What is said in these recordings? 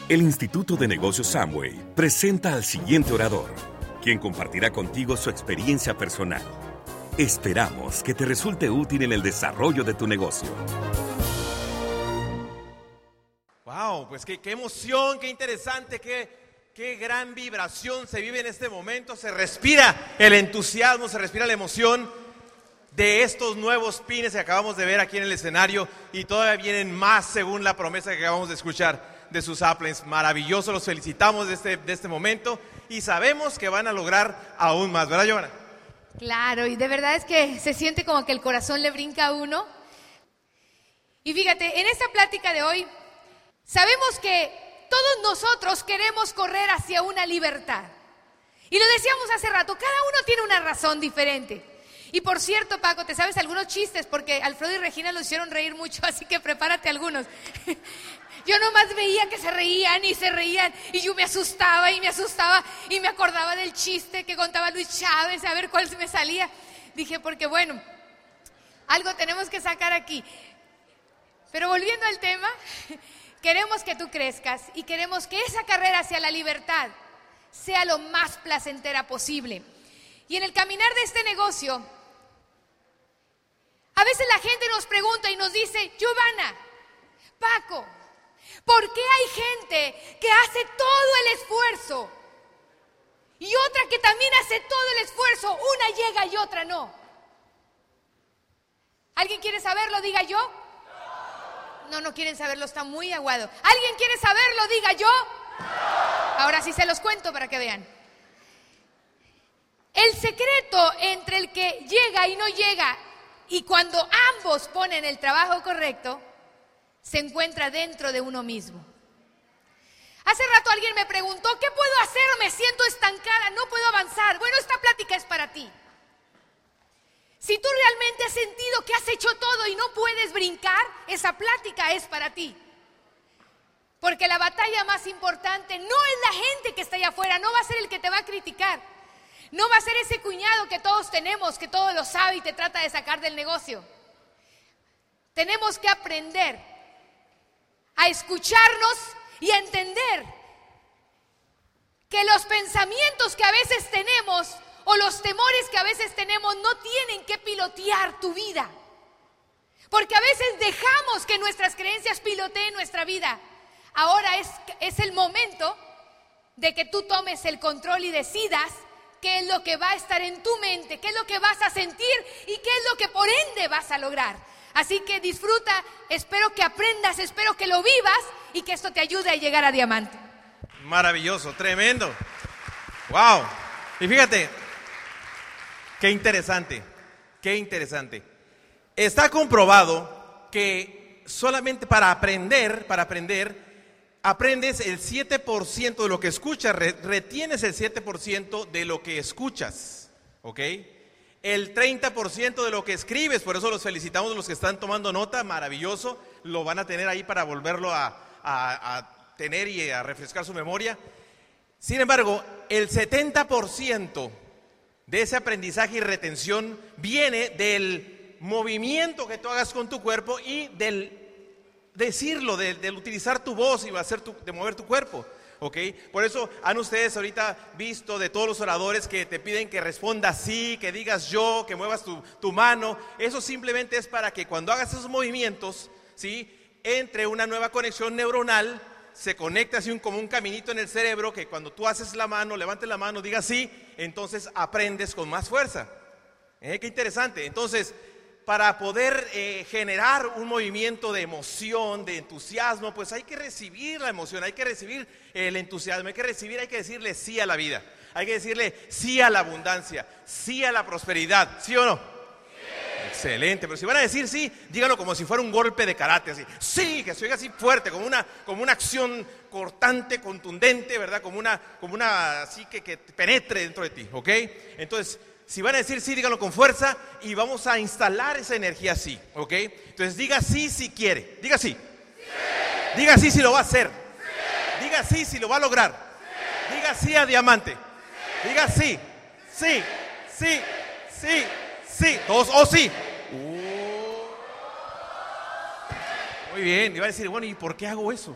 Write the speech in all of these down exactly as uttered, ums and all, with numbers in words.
El Instituto de Negocios Amway presenta al siguiente orador, quien compartirá contigo su experiencia personal. Esperamos que te resulte útil en el desarrollo de tu negocio. Wow, pues qué, qué emoción, qué interesante, qué, qué gran vibración se vive en este momento. Se respira el entusiasmo, se respira la emoción de estos nuevos pines que acabamos de ver aquí en el escenario, y todavía vienen más según la promesa que acabamos de escuchar de sus uplines. Maravilloso, los felicitamos de este, de este momento y sabemos que van a lograr aún más, ¿verdad, Giovanna? Claro, y de verdad es que se siente como que el corazón le brinca a uno. Y fíjate, en esta plática de hoy, sabemos que todos nosotros queremos correr hacia una libertad. Y lo decíamos hace rato, cada uno tiene una razón diferente. Y por cierto, Paco, ¿te sabes algunos chistes? Porque Alfredo y Regina los hicieron reír mucho, así que prepárate algunos. Yo nomás veía que se reían y se reían, y yo me asustaba y me asustaba y me acordaba del chiste que contaba Luis Chávez, a ver cuál me salía. Dije, porque bueno, algo tenemos que sacar aquí. Pero volviendo al tema, queremos que tú crezcas y queremos que esa carrera hacia la libertad sea lo más placentera posible. Y en el caminar de este negocio, a veces la gente nos pregunta y nos dice, Giovanna, Paco, ¿por qué hay gente que hace todo el esfuerzo y otra que también hace todo el esfuerzo? Una llega y otra no. ¿Alguien quiere saberlo? Diga yo. No, no quieren saberlo, está muy aguado. ¿Alguien quiere saberlo? Diga yo. Ahora sí se los cuento para que vean. El secreto entre el que llega y no llega, y cuando ambos ponen el trabajo correcto, se encuentra dentro de uno mismo. Hace rato alguien me preguntó, ¿qué puedo hacer? Me siento estancada, no puedo avanzar. Bueno, esta plática es para ti. Si tú realmente has sentido que has hecho todo y no puedes brincar, esa plática es para ti. Porque la batalla más importante no es la gente que está allá afuera, no va a ser el que te va a criticar. No va a ser ese cuñado que todos tenemos, que todo lo sabe y te trata de sacar del negocio. Tenemos que aprender a escucharnos y a entender que los pensamientos que a veces tenemos o los temores que a veces tenemos no tienen que pilotear tu vida. Porque a veces dejamos que nuestras creencias piloteen nuestra vida. Ahora es, es el momento de que tú tomes el control y decidas qué es lo que va a estar en tu mente, qué es lo que vas a sentir y qué es lo que por ende vas a lograr. Así que disfruta, espero que aprendas, espero que lo vivas y que esto te ayude a llegar a diamante. Maravilloso, tremendo. Wow. Y fíjate, qué interesante, qué interesante. Está comprobado que solamente para aprender, para aprender, aprendes el siete por ciento de lo que escuchas, retienes el siete por ciento de lo que escuchas, ¿ok? El treinta por ciento de lo que escribes, por eso los felicitamos los que están tomando nota, maravilloso, lo van a tener ahí para volverlo a, a, a tener y a refrescar su memoria. Sin embargo, el setenta por ciento de ese aprendizaje y retención viene del movimiento que tú hagas con tu cuerpo y del decirlo, del de utilizar tu voz y hacer tu, de mover tu cuerpo, ¿ok? Por eso han ustedes ahorita visto de todos los oradores que te piden que respondas sí, que digas yo, que muevas tu, tu mano. Eso simplemente es para que cuando hagas esos movimientos, ¿sí?, entre una nueva conexión neuronal, se conecta así un, como un caminito en el cerebro, que cuando tú haces la mano, levantes la mano, digas sí, entonces aprendes con más fuerza. ¿Eh? Qué interesante. Entonces, para poder eh, generar un movimiento de emoción, de entusiasmo, pues hay que recibir la emoción, hay que recibir el entusiasmo, hay que recibir, hay que decirle sí a la vida, hay que decirle sí a la abundancia, sí a la prosperidad, ¿sí o no? Sí. Excelente, pero si van a decir sí, díganlo como si fuera un golpe de karate, así, sí, que se oiga así fuerte, como una, como una acción cortante, contundente, ¿verdad? Como una, como una, así que, que penetre dentro de ti, ¿ok? Entonces, si van a decir sí, díganlo con fuerza y vamos a instalar esa energía así, ¿ok? Entonces diga sí si quiere, diga sí. Sí. Diga sí si lo va a hacer. Sí. Diga sí si lo va a lograr. Sí. Diga sí a diamante. Sí. Diga sí, sí, sí, sí, sí. Todos, oh sí. Uh. Muy bien, iba a decir, bueno, ¿y por qué hago eso?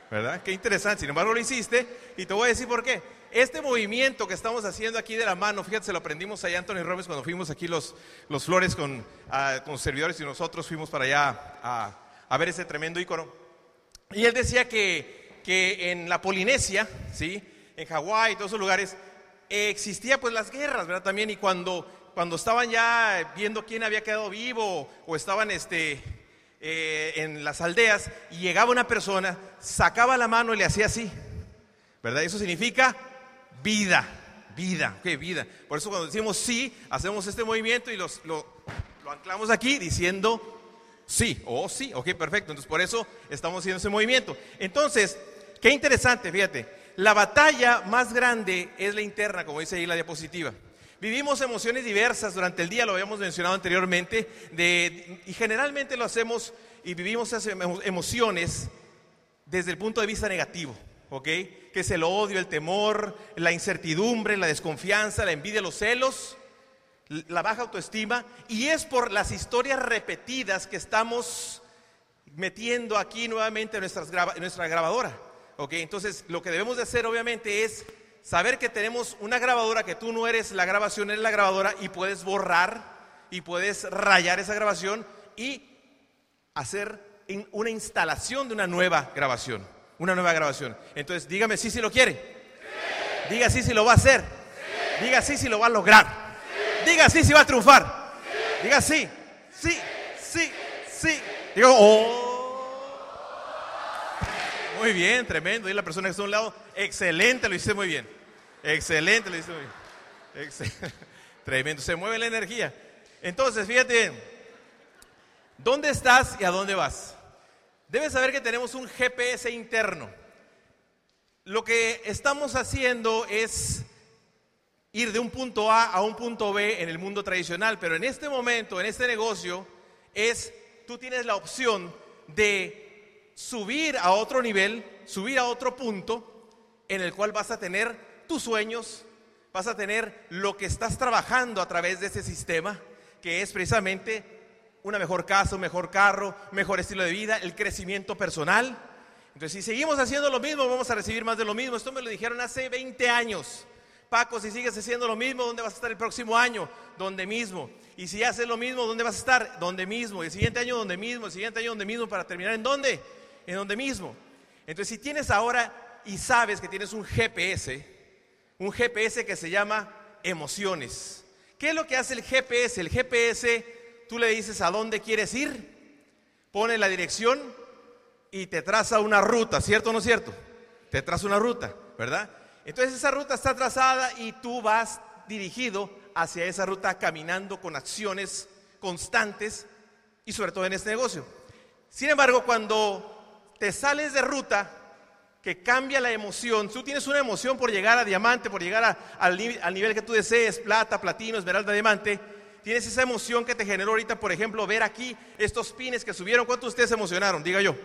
¿verdad? Qué interesante. Sin embargo, lo hiciste y te voy a decir por qué. Este movimiento que estamos haciendo aquí de la mano, fíjate, se lo aprendimos allá a Anthony Robbins cuando fuimos aquí los, los Flores con, uh, con servidores y nosotros fuimos para allá a, a ver ese tremendo ícono. Y él decía que, que en la Polinesia, ¿sí? En Hawái y todos esos lugares, eh, existía pues las guerras, ¿verdad? También, y cuando, cuando estaban ya viendo quién había quedado vivo o estaban este, eh, en las aldeas y llegaba una persona, sacaba la mano y le hacía así, ¿verdad? Eso significa vida, vida, ¿qué vida? Por eso cuando decimos sí, hacemos este movimiento y los, lo, lo anclamos aquí diciendo sí, o oh, sí, ok, perfecto. Entonces por eso estamos haciendo ese movimiento. Entonces, qué interesante, fíjate, la batalla más grande es la interna, como dice ahí la diapositiva. Vivimos emociones diversas durante el día, lo habíamos mencionado anteriormente, de, y generalmente lo hacemos y vivimos esas emociones desde el punto de vista negativo. ¿Ok? Que es el odio, el temor, la incertidumbre, la desconfianza, la envidia, los celos, la baja autoestima, y es por las historias repetidas que estamos metiendo aquí nuevamente en, nuestras graba, en nuestra grabadora. ¿Ok? Entonces, lo que debemos de hacer obviamente es saber que tenemos una grabadora, que tú no eres la grabación, eres la grabadora, y puedes borrar y puedes rayar esa grabación y hacer una instalación de una nueva grabación. Una nueva grabación. Entonces, dígame sí si lo quiere. Sí. Diga sí si lo va a hacer. Sí. Diga sí si lo va a lograr. Sí. Diga sí si va a triunfar. Sí. Diga sí, sí, sí, sí. Diga oh. Muy bien, tremendo. Y la persona que está a un lado, excelente, lo hiciste muy bien. Excelente, lo hiciste muy bien. Excel- Tremendo, se mueve la energía. Entonces, fíjate, ¿dónde estás y a dónde vas? Debes saber que tenemos un G P S interno. Lo que estamos haciendo es ir de un punto A a un punto B en el mundo tradicional, pero en este momento, en este negocio, es tú tienes la opción de subir a otro nivel, subir a otro punto en el cual vas a tener tus sueños, vas a tener lo que estás trabajando a través de ese sistema, que es precisamente una mejor casa, un mejor carro, mejor estilo de vida, el crecimiento personal. Entonces, si seguimos haciendo lo mismo, vamos a recibir más de lo mismo. Esto me lo dijeron hace veinte años. Paco, si sigues haciendo lo mismo, ¿dónde vas a estar el próximo año? Donde mismo. Y si haces lo mismo, ¿dónde vas a estar? Donde mismo. El siguiente año, donde mismo. El siguiente año, donde mismo. Para terminar, ¿en dónde? En donde mismo. Entonces, si tienes ahora y sabes que tienes un G P S, un G P S que se llama emociones. ¿Qué es lo que hace el G P S? El G P S... Tú le dices a dónde quieres ir, pone la dirección y te traza una ruta, ¿cierto o no es cierto? Te traza una ruta, ¿verdad? Entonces esa ruta está trazada y tú vas dirigido hacia esa ruta caminando con acciones constantes y sobre todo en este negocio. Sin embargo, cuando te sales de ruta, que cambia la emoción, tú tienes una emoción por llegar a diamante, por llegar a, al, al nivel que tú desees, plata, platino, esmeralda, diamante. Tienes esa emoción que te generó ahorita, por ejemplo, ver aquí estos pines que subieron. ¿Cuántos de ustedes se emocionaron? Diga yo.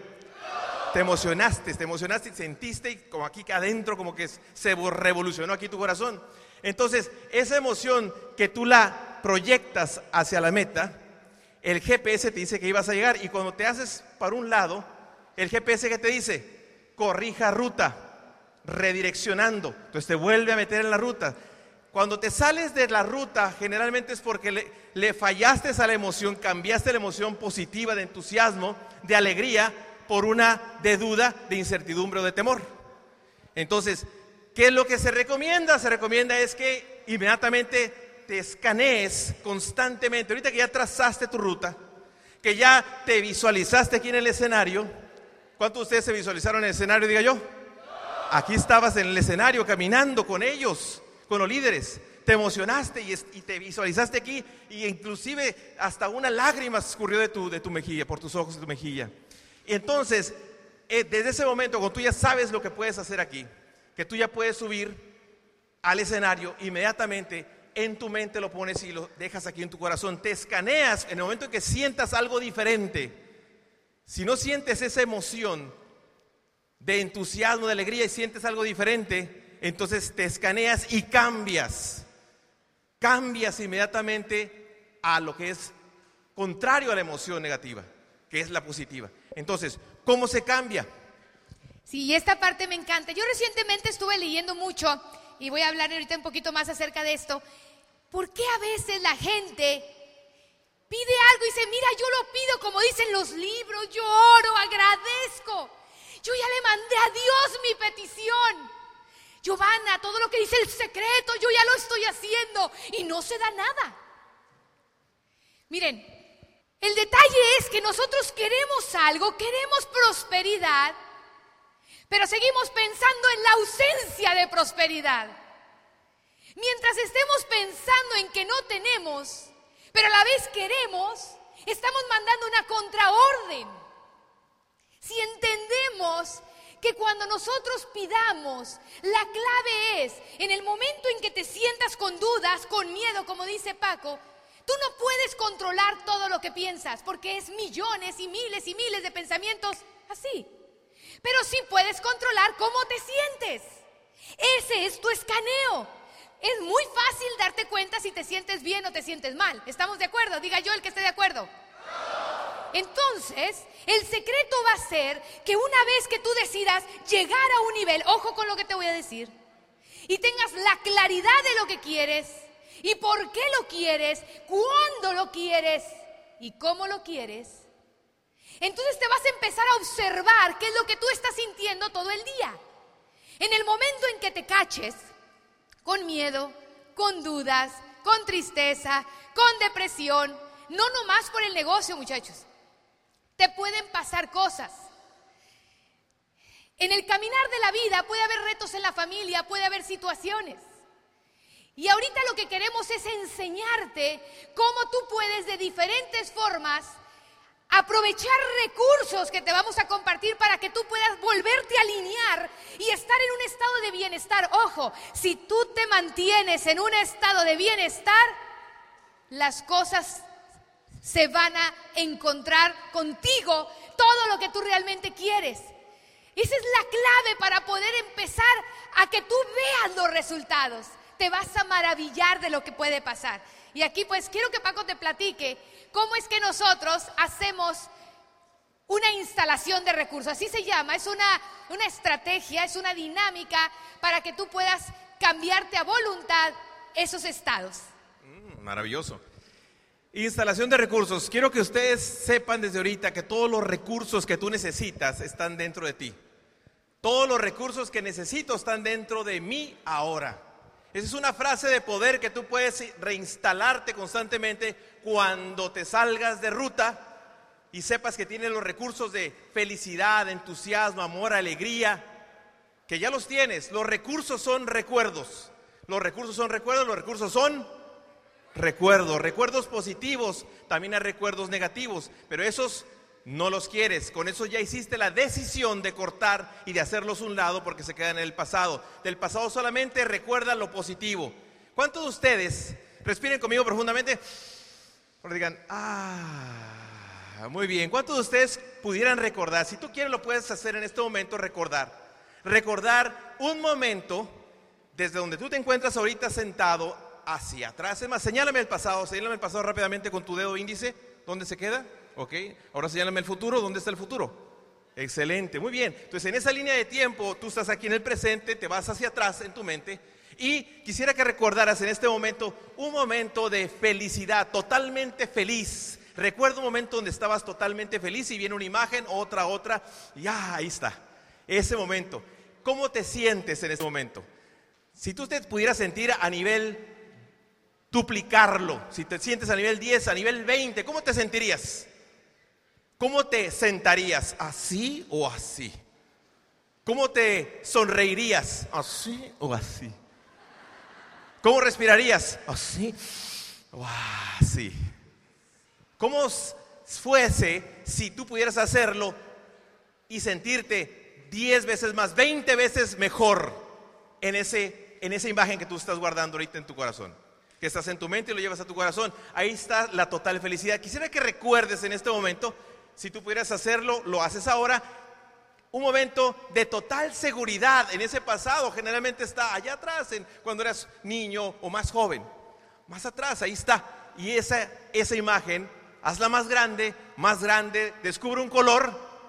Te emocionaste, te emocionaste y sentiste como aquí adentro, como que se revolucionó aquí tu corazón. Entonces, esa emoción que tú la proyectas hacia la meta, el G P S te dice que ibas a llegar. Y cuando te haces para un lado, el G P S que te dice, corrija ruta, redireccionando. Entonces te vuelve a meter en la ruta. Cuando te sales de la ruta, generalmente es porque le, le fallaste a la emoción, cambiaste la emoción positiva de entusiasmo, de alegría, por una de duda, de incertidumbre o de temor. Entonces, ¿qué es lo que se recomienda? Se recomienda es que inmediatamente te escanees constantemente. Ahorita que ya trazaste tu ruta, que ya te visualizaste aquí en el escenario. ¿Cuántos de ustedes se visualizaron en el escenario? Diga yo. Aquí estabas en el escenario caminando con ellos, con los líderes, te emocionaste y, y te visualizaste aquí, y inclusive hasta una lágrima escurrió de tu, de tu mejilla, por tus ojos de tu mejilla. Y entonces, eh, desde ese momento, cuando tú ya sabes lo que puedes hacer aquí, que tú ya puedes subir al escenario, inmediatamente en tu mente lo pones y lo dejas aquí en tu corazón, te escaneas en el momento en que sientas algo diferente. Si no sientes esa emoción de entusiasmo, de alegría, y sientes algo diferente, entonces te escaneas y cambias, cambias inmediatamente a lo que es contrario a la emoción negativa, que es la positiva. Entonces, ¿cómo se cambia? Sí, esta parte me encanta. Yo recientemente estuve leyendo mucho y voy a hablar ahorita un poquito más acerca de esto. ¿Por qué a veces la gente pide algo y dice, mira, yo lo pido como dicen los libros, yo oro, agradezco, yo ya le mandé a Dios mi petición? Giovanna, todo lo que dice el secreto, yo ya lo estoy haciendo y no se da nada. Miren, el detalle es que nosotros queremos algo, queremos prosperidad, pero seguimos pensando en la ausencia de prosperidad. Mientras estemos pensando en que no tenemos, pero a la vez queremos, estamos mandando una contraorden. Si entendemos que cuando nosotros pidamos, la clave es, en el momento en que te sientas con dudas, con miedo, como dice Paco, tú no puedes controlar todo lo que piensas, porque es millones y miles y miles de pensamientos así. Pero sí puedes controlar cómo te sientes. Ese es tu escaneo. Es muy fácil darte cuenta si te sientes bien o te sientes mal. ¿Estamos de acuerdo? Diga yo el que esté de acuerdo. Entonces, el secreto va a ser que una vez que tú decidas llegar a un nivel, ojo con lo que te voy a decir, y tengas la claridad de lo que quieres, y por qué lo quieres, cuándo lo quieres y cómo lo quieres, entonces te vas a empezar a observar qué es lo que tú estás sintiendo todo el día. En el momento en que te caches con miedo, con dudas, con tristeza, con depresión, no nomás por el negocio, muchachos, te pueden pasar cosas. En el caminar de la vida puede haber retos en la familia, puede haber situaciones. Y ahorita lo que queremos es enseñarte cómo tú puedes de diferentes formas aprovechar recursos que te vamos a compartir para que tú puedas volverte a alinear y estar en un estado de bienestar. Ojo, si tú te mantienes en un estado de bienestar, las cosas se van a encontrar contigo, todo lo que tú realmente quieres. Esa es la clave para poder empezar a que tú veas los resultados. Te vas a maravillar de lo que puede pasar. Y aquí pues quiero que Paco te platique cómo es que nosotros hacemos una instalación de recursos. Así se llama, es una, una estrategia, es una dinámica para que tú puedas cambiarte a voluntad esos estados. Mm, maravilloso. Instalación de recursos. Quiero que ustedes sepan desde ahorita que todos los recursos que tú necesitas están dentro de ti. Todos los recursos que necesito están dentro de mí ahora. Esa es una frase de poder que tú puedes reinstalarte constantemente cuando te salgas de ruta y sepas que tienes los recursos de felicidad, entusiasmo, amor, alegría, que ya los tienes. Los recursos son recuerdos. Los recursos son recuerdos, los recursos son recuerdos. Recuerdos positivos, también hay recuerdos negativos, pero esos no los quieres. Con eso ya hiciste la decisión de cortar y de hacerlos a un lado porque se quedan en el pasado. Del pasado solamente recuerda lo positivo. ¿Cuántos de ustedes respiren conmigo profundamente? Porque digan, ah, muy bien. ¿Cuántos de ustedes pudieran recordar? Si tú quieres lo puedes hacer en este momento, recordar. Recordar un momento desde donde tú te encuentras ahorita sentado hacia atrás. Es más, señálame el pasado, señálame el pasado rápidamente con tu dedo índice. ¿Dónde se queda? Ok, ahora señálame el futuro. ¿Dónde está el futuro? Excelente, muy bien. Entonces en esa línea de tiempo tú estás aquí en el presente, te vas hacia atrás en tu mente y quisiera que recordaras en este momento un momento de felicidad, totalmente feliz. Recuerda un momento donde estabas totalmente feliz y viene una imagen, otra, otra, y ah, ahí está, ese momento. ¿Cómo te sientes en ese momento? Si tú te pudieras sentir a nivel duplicarlo, si te sientes a nivel diez, a nivel veinte, ¿cómo te sentirías? ¿Cómo te sentarías? ¿Así o así? ¿Cómo te sonreirías? ¿Así o así? ¿Cómo respirarías? ¿Así o así? ¿Cómo fuese si tú pudieras hacerlo y sentirte diez veces más, veinte veces mejor en, ese, en esa imagen que tú estás guardando ahorita en tu corazón? Que estás en tu mente y lo llevas a tu corazón. Ahí está la total felicidad. Quisiera que recuerdes en este momento, si tú pudieras hacerlo, lo haces ahora, un momento de total seguridad en ese pasado. Generalmente está allá atrás, en, cuando eras niño o más joven. Más atrás, ahí está. Y esa, esa imagen, hazla más grande, más grande, descubre un color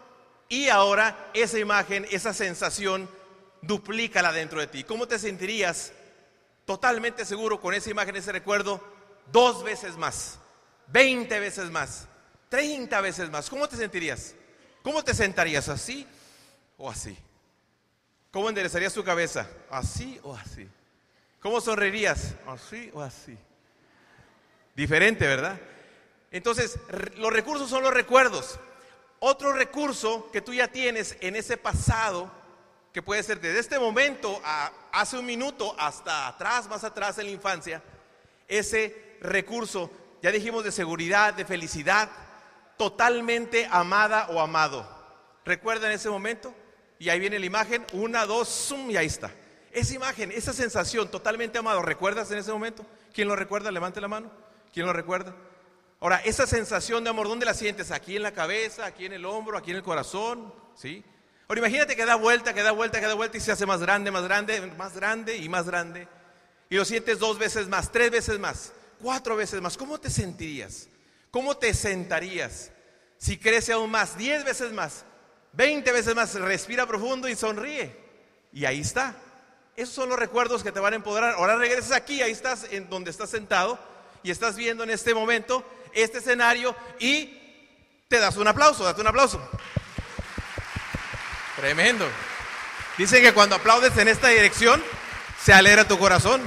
y ahora esa imagen, esa sensación, duplícala dentro de ti. ¿Cómo te sentirías totalmente seguro con esa imagen, ese recuerdo, dos veces más, veinte veces más, treinta veces más? ¿Cómo te sentirías? ¿Cómo te sentarías? ¿Así o así? ¿Cómo enderezarías tu cabeza? ¿Así o así? ¿Cómo sonreirías? ¿Así o así? Diferente, ¿verdad? Entonces, los recursos son los recuerdos. Otro recurso que tú ya tienes en ese pasado, que puede ser desde este momento a hace un minuto hasta atrás, más atrás en la infancia, ese recurso, ya dijimos, de seguridad, de felicidad, totalmente amada o amado. ¿Recuerdan ese momento? Y ahí viene la imagen, una, dos, zoom, y ahí está. Esa imagen, esa sensación, totalmente amado, ¿recuerdas en ese momento? ¿Quién lo recuerda? Levante la mano. ¿Quién lo recuerda? Ahora, esa sensación de amor, ¿dónde la sientes? ¿Aquí en la cabeza, aquí en el hombro, aquí en el corazón? ¿Sí? Ahora imagínate que da vuelta, que da vuelta, que da vuelta y se hace más grande, más grande, más grande y más grande. Y lo sientes dos veces más, tres veces más, cuatro veces más. ¿Cómo te sentirías? ¿Cómo te sentarías? Si crece aún más, diez veces más, veinte veces más, respira profundo y sonríe. Y ahí está. Esos son los recuerdos que te van a empoderar. Ahora regresas aquí, ahí estás en donde estás sentado y estás viendo en este momento este escenario y te das un aplauso, date un aplauso. Tremendo. Dicen que cuando aplaudes en esta dirección, se alegra tu corazón.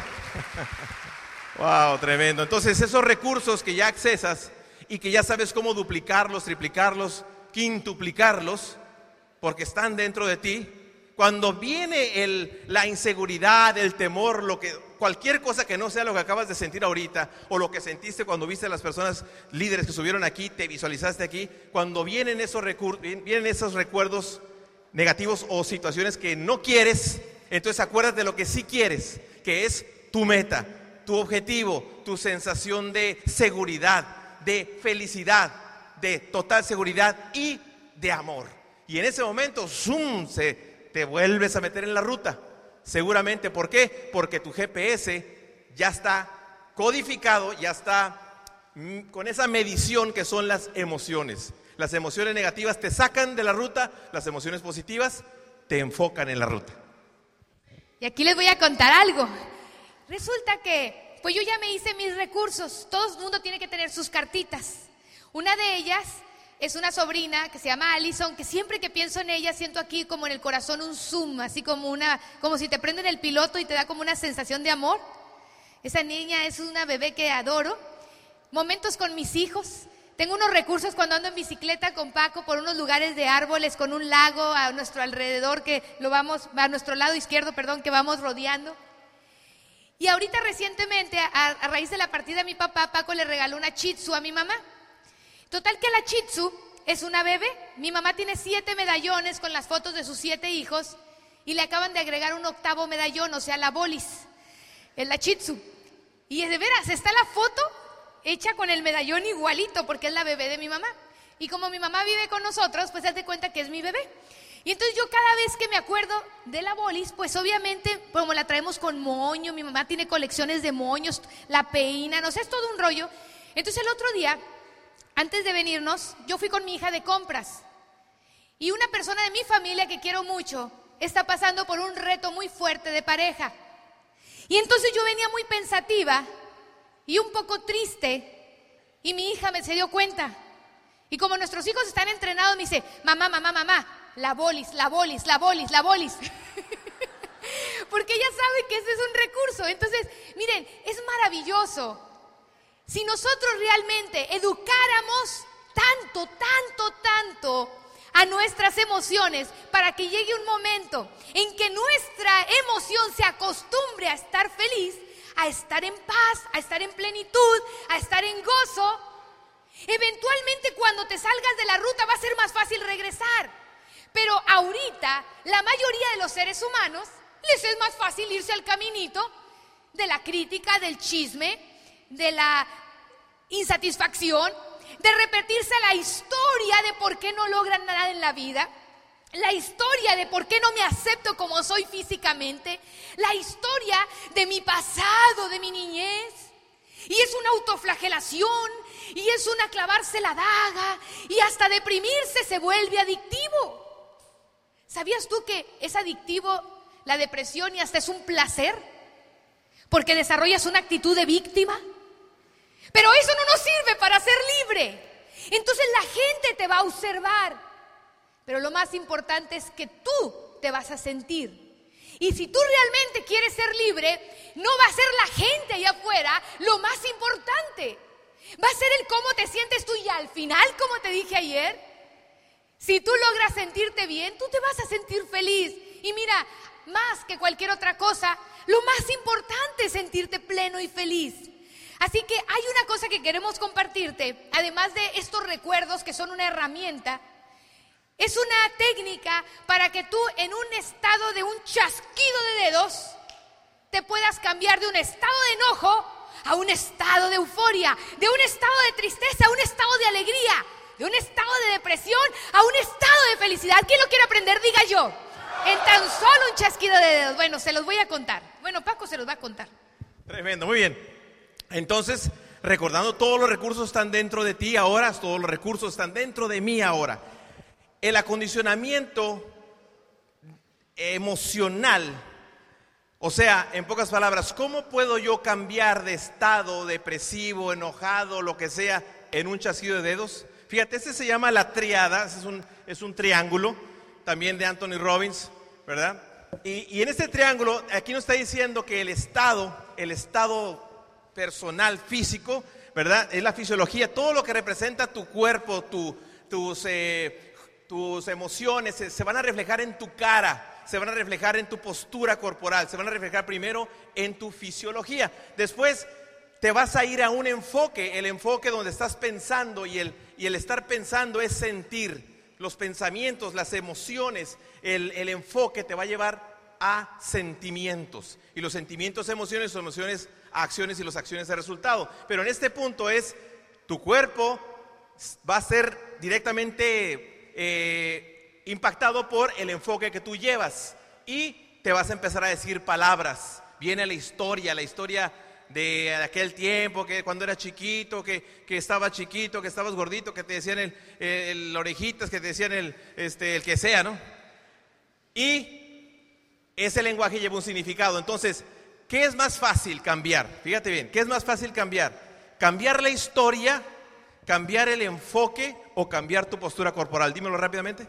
Wow, tremendo. Entonces, esos recursos que ya accesas y que ya sabes cómo duplicarlos, triplicarlos, quintuplicarlos, porque están dentro de ti, cuando viene el, la inseguridad, el temor, lo que, cualquier cosa que no sea lo que acabas de sentir ahorita, o lo que sentiste cuando viste a las personas líderes que subieron aquí, te visualizaste aquí, cuando vienen esos, recur, vienen esos recuerdos negativos o situaciones que no quieres, entonces acuérdate de lo que sí quieres, que es tu meta, tu objetivo, tu sensación de seguridad, de felicidad, de total seguridad y de amor. Y en ese momento, zoom, se te vuelves a meter en la ruta. Seguramente, ¿por qué? Porque tu G P S ya está codificado, ya está mm, con esa medición que son las emociones. Las emociones negativas te sacan de la ruta, las emociones positivas te enfocan en la ruta. Y aquí les voy a contar algo. Resulta que, pues yo ya me hice mis recursos. Todo el mundo tiene que tener sus cartitas. Una de ellas es una sobrina que se llama Allison, que siempre que pienso en ella siento aquí como en el corazón un zoom, así como una, como si te prenden el piloto y te da como una sensación de amor. Esa niña es una bebé que adoro. Momentos con mis hijos. Tengo unos recursos cuando ando en bicicleta con Paco por unos lugares de árboles con un lago a nuestro alrededor que lo vamos, a nuestro lado izquierdo, perdón, que vamos rodeando. Y ahorita recientemente, a, a raíz de la partida de mi papá, Paco le regaló una Shih Tzu a mi mamá. Total que la Shih Tzu es una bebé. Mi mamá tiene siete medallones con las fotos de sus siete hijos y le acaban de agregar un octavo medallón, o sea, la bolis, en la Shih Tzu. Y de veras, está la foto hecha con el medallón igualito porque es la bebé de mi mamá. Y como mi mamá vive con nosotros, pues haz de cuenta que es mi bebé. Y entonces yo cada vez que me acuerdo de la bolis, pues obviamente, como la traemos con moño, mi mamá tiene colecciones de moños, la peina, no sé, es todo un rollo. Entonces el otro día, antes de venirnos, yo fui con mi hija de compras. Y una persona de mi familia que quiero mucho está pasando por un reto muy fuerte de pareja. Y entonces yo venía muy pensativa y un poco triste, y mi hija me se dio cuenta. Y como nuestros hijos están entrenados, me dice, mamá, mamá, mamá, la bolis, la bolis, la bolis, la bolis. Porque ella sabe que ese es un recurso. Entonces, miren, es maravilloso. Si nosotros realmente educáramos tanto, tanto, tanto a nuestras emociones para que llegue un momento en que nuestra emoción se acostumbre a estar feliz, a estar en paz, a estar en plenitud, a estar en gozo, eventualmente cuando te salgas de la ruta va a ser más fácil regresar. Pero ahorita la mayoría de los seres humanos les es más fácil irse al caminito de la crítica, del chisme, de la insatisfacción, de repetirse la historia de por qué no logran nada en la vida, la historia de por qué no me acepto como soy físicamente, la historia de mi pasado, de mi niñez. Y es una autoflagelación, y es una clavarse la daga, y hasta deprimirse se vuelve adictivo. ¿Sabías tú que es adictivo la depresión y hasta es un placer? Porque desarrollas una actitud de víctima. Pero eso no nos sirve para ser libre. Entonces la gente te va a observar. Pero lo más importante es que tú te vas a sentir. Y si tú realmente quieres ser libre, no va a ser la gente allá afuera lo más importante. Va a ser el cómo te sientes tú, y al final, como te dije ayer, si tú logras sentirte bien, tú te vas a sentir feliz. Y mira, más que cualquier otra cosa, lo más importante es sentirte pleno y feliz. Así que hay una cosa que queremos compartirte, además de estos recuerdos que son una herramienta. Es una técnica para que tú en un estado de un chasquido de dedos te puedas cambiar de un estado de enojo a un estado de euforia, de un estado de tristeza a un estado de alegría, de un estado de depresión a un estado de felicidad. ¿Quién lo quiere aprender? Diga yo. En tan solo un chasquido de dedos. Bueno, se los voy a contar. Bueno, Paco se los va a contar. Tremendo, muy bien. Entonces, recordando, todos los recursos están dentro de ti ahora, todos los recursos están dentro de mí ahora. El acondicionamiento emocional, o sea, en pocas palabras, ¿cómo puedo yo cambiar de estado depresivo, enojado, lo que sea, en un chasquido de dedos? Fíjate, este se llama la triada, es un, es un triángulo, también de Anthony Robbins, ¿verdad? Y, y en este triángulo, aquí nos está diciendo que el estado, el estado personal, físico, ¿verdad? Es la fisiología, todo lo que representa tu cuerpo, tu, tus... Eh, Tus emociones se, se van a reflejar en tu cara, se van a reflejar en tu postura corporal, se van a reflejar primero en tu fisiología. Después te vas a ir a un enfoque, el enfoque donde estás pensando, y el, y el estar pensando es sentir. Los pensamientos, las emociones, el, el enfoque te va a llevar a sentimientos. Y los sentimientos, emociones, son emociones a acciones, y las acciones a resultado. Pero en este punto es, tu cuerpo va a ser directamente... Eh, impactado por el enfoque que tú llevas, y te vas a empezar a decir palabras. Viene la historia, la historia de aquel tiempo, que cuando eras chiquito, que, que estabas chiquito, que estabas gordito, que te decían el, el, el orejitas, que te decían el, este, el que sea, ¿no? Y ese lenguaje lleva un significado. Entonces, ¿qué es más fácil cambiar? Fíjate bien, ¿qué es más fácil cambiar? Cambiar la historia, cambiar el enfoque, o cambiar tu postura corporal. Dímelo rápidamente.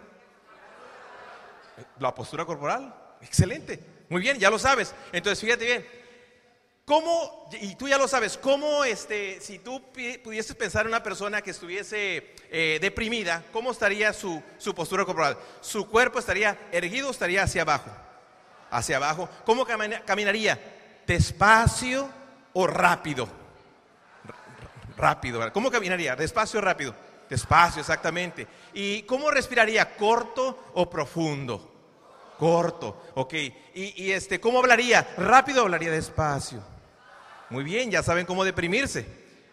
La postura corporal, excelente, muy bien, ya lo sabes. Entonces fíjate bien, ¿cómo, y tú ya lo sabes, cómo este, si tú pudieses pensar en una persona que estuviese eh, deprimida, ¿cómo estaría su, su postura corporal? Su cuerpo estaría erguido o estaría hacia abajo. Hacia abajo. ¿Cómo camina, caminaría? ¿Despacio o rápido? R- rápido, ¿verdad? ¿Cómo caminaría? ¿Despacio o rápido? Despacio, exactamente. ¿Y cómo respiraría? ¿Corto o profundo? Corto, ok. ¿Y, y este, cómo hablaría? ¿Rápido o hablaría despacio? Muy bien, ya saben cómo deprimirse.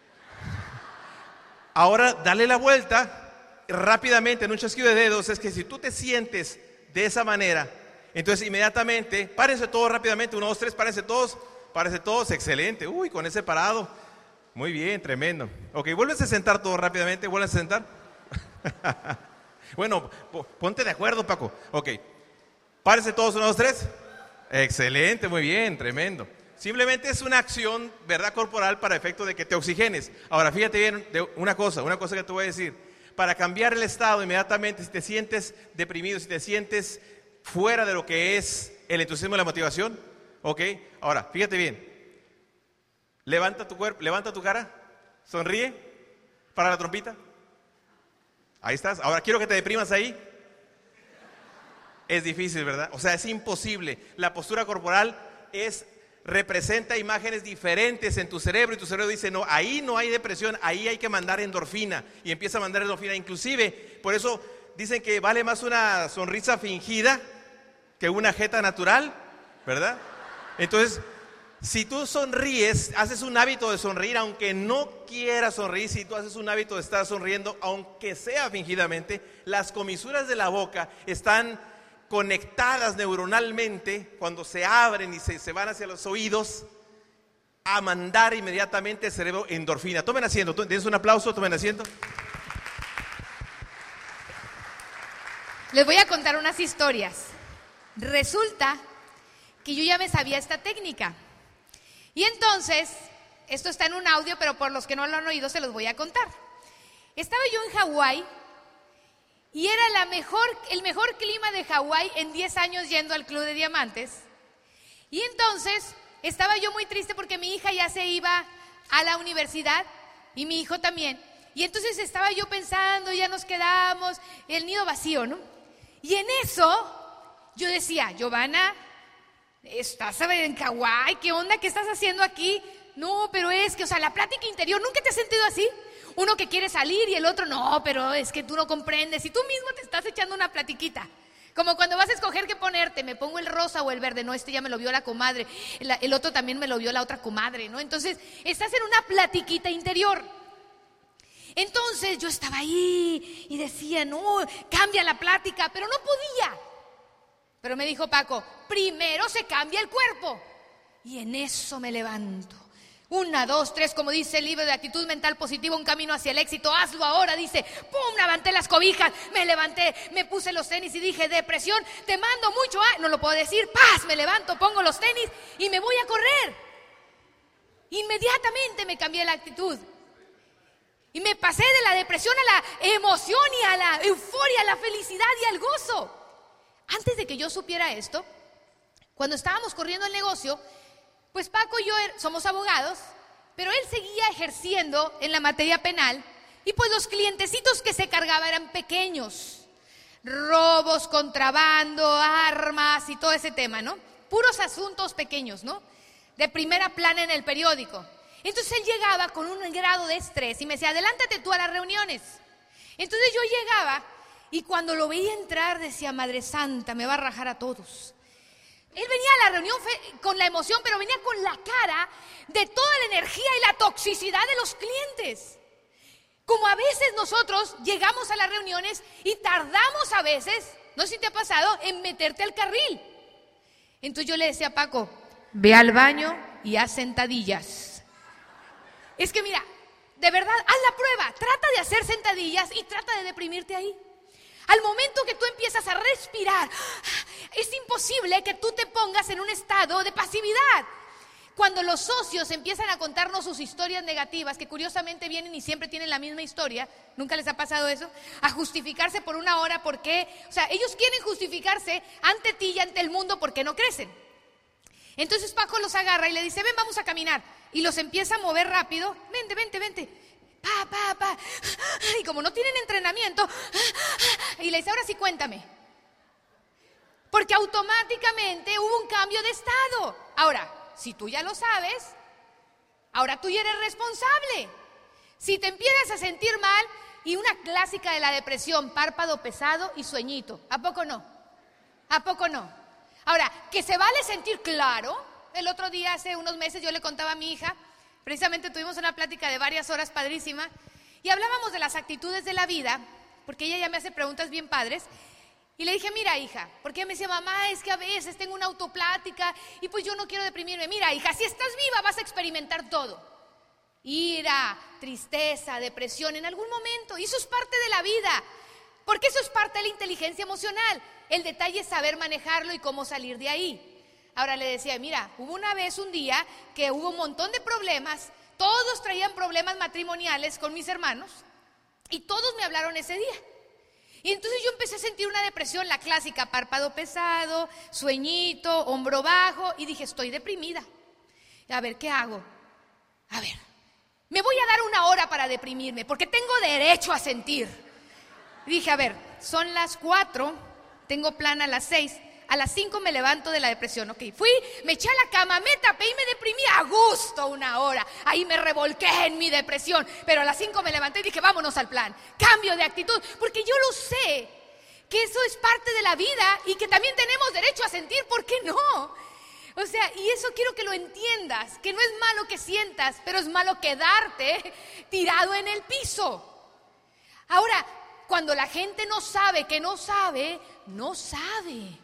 Ahora, dale la vuelta rápidamente en un chasquido de dedos. Es que si tú te sientes de esa manera, entonces inmediatamente, párense todos rápidamente, uno, dos, tres, párense todos, párense todos, excelente. Uy, con ese parado. Muy bien, tremendo. Ok, vuelves a sentar todo rápidamente, vuelves a sentar. Bueno, ponte de acuerdo, Paco. Ok, párense todos, uno, dos, tres. Excelente, muy bien, tremendo. Simplemente es una acción, ¿verdad?, corporal para efecto de que te oxigenes. Ahora, fíjate bien de una cosa, una cosa que te voy a decir. Para cambiar el estado inmediatamente, si te sientes deprimido, si te sientes fuera de lo que es el entusiasmo y la motivación, ok, ahora, fíjate bien. Levanta tu cuerpo, levanta tu cara, sonríe, para la trompita. Ahí estás. Ahora quiero que te deprimas ahí. Es difícil, ¿verdad? O sea, es imposible. La postura corporal es, representa imágenes diferentes en tu cerebro, y tu cerebro dice, no, ahí no hay depresión, ahí hay que mandar endorfina, y empieza a mandar endorfina. Inclusive, por eso dicen que vale más una sonrisa fingida que una jeta natural, ¿verdad? Entonces, si tú sonríes, haces un hábito de sonreír, aunque no quieras sonreír, si tú haces un hábito de estar sonriendo, aunque sea fingidamente, las comisuras de la boca están conectadas neuronalmente cuando se abren y se, se van hacia los oídos a mandar inmediatamente el cerebro endorfina. Tomen asiento, dense un aplauso, tomen asiento. les voy a contar unas historias. Resulta que yo ya me sabía esta técnica. Y entonces, esto está en un audio, pero por los que no lo han oído se los voy a contar. Estaba yo en Hawái y era la mejor, el mejor clima de Hawái en diez años yendo al Club de Diamantes. Y entonces estaba yo muy triste porque mi hija ya se iba a la universidad y mi hijo también. Y entonces estaba yo pensando, ya nos quedamos, el nido vacío, ¿no? Y en eso yo decía, Giovanna, ¿estás en Hawái? ¿Qué onda? ¿Qué estás haciendo aquí? No, pero es que, o sea, la plática interior, ¿nunca te has sentido así? Uno que quiere salir y el otro, no, pero es que tú no comprendes. Y tú mismo te estás echando una platiquita. Como cuando vas a escoger qué ponerte, me pongo el rosa o el verde. No, este ya me lo vio la comadre, el, el otro también me lo vio la otra comadre, ¿no? Entonces, estás en una platiquita interior. Entonces, yo estaba ahí y decía, no, cambia la plática, pero no podía. Pero me dijo Paco, primero se cambia el cuerpo. Y en eso me levanto. Una, dos, tres, como dice el libro de actitud mental positiva, un camino hacia el éxito, hazlo ahora, dice, pum, levanté las cobijas, me levanté, me puse los tenis y dije, depresión, te mando mucho, ah, no lo puedo decir, paz, me levanto, pongo los tenis y me voy a correr. Inmediatamente me cambié la actitud. Y me pasé de la depresión a la emoción y a la euforia, a la felicidad y al gozo. Antes de que yo supiera esto, cuando estábamos corriendo el negocio, pues Paco y yo somos abogados, pero él seguía ejerciendo en la materia penal y pues los clientecitos que se cargaba eran pequeños. Robos, contrabando, armas y todo ese tema, ¿no? Puros asuntos pequeños, ¿no? De primera plana en el periódico. Entonces él llegaba con un grado de estrés y me decía, adelántate tú a las reuniones. Entonces yo llegaba y cuando lo veía entrar decía, Madre Santa, me va a rajar a todos. Él venía a la reunión con la emoción, pero venía con la cara de toda la energía y la toxicidad de los clientes. Como a veces nosotros llegamos a las reuniones y tardamos a veces, no sé si te ha pasado, en meterte al carril. Entonces yo le decía a Paco, ve al baño y haz sentadillas. Es que mira, de verdad, haz la prueba, trata de hacer sentadillas y trata de deprimirte ahí. Al momento que tú empiezas a respirar, es imposible que tú te pongas en un estado de pasividad. Cuando los socios empiezan a contarnos sus historias negativas, que curiosamente vienen y siempre tienen la misma historia, ¿nunca les ha pasado eso? A justificarse por una hora, ¿por qué? O sea, ellos quieren justificarse ante ti y ante el mundo porque no crecen. Entonces Paco los agarra y le dice, ven, vamos a caminar. Y los empieza a mover rápido, vente, vente, vente. Pa, pa, pa. Y como no tienen entrenamiento, y le dice, ahora sí cuéntame. Porque automáticamente hubo un cambio de estado. Ahora, si tú ya lo sabes, ahora tú ya eres responsable. Si te empiezas a sentir mal, y una clásica de la depresión, párpado pesado y sueñito. ¿A poco no? ¿A poco no? Ahora, que se vale sentir claro. El otro día, hace unos meses, yo le contaba a mi hija, precisamente tuvimos una plática de varias horas padrísima y hablábamos de las actitudes de la vida, porque ella ya me hace preguntas bien padres, y le dije, mira hija, porque ella me decía, mamá, es que a veces tengo una autoplática y pues yo no quiero deprimirme. Mira hija, si estás viva vas a experimentar todo. Ira, tristeza, depresión en algún momento, y eso es parte de la vida, porque eso es parte de la inteligencia emocional. El detalle es saber manejarlo y cómo salir de ahí. Ahora le decía, mira, hubo una vez, un día, que hubo un montón de problemas, todos traían problemas matrimoniales con mis hermanos, y todos me hablaron ese día. Y entonces yo empecé a sentir una depresión, la clásica, párpado pesado, sueñito, hombro bajo, y dije, estoy deprimida. A ver, ¿qué hago? A ver, me voy a dar una hora para deprimirme, porque tengo derecho a sentir. Y dije, a ver, son las cuatro, tengo plan a las seis. A las cinco me levanto de la depresión, ok, fui, me eché a la cama, me tapé y me deprimí a gusto una hora, ahí me revolqué en mi depresión, pero a las cinco me levanté y dije, vámonos al plan, cambio de actitud, porque yo lo sé, que eso es parte de la vida y que también tenemos derecho a sentir, ¿por qué no? O sea, y eso quiero que lo entiendas, que no es malo que sientas, pero es malo quedarte tirado en el piso. Ahora, cuando la gente no sabe que no sabe, no sabe.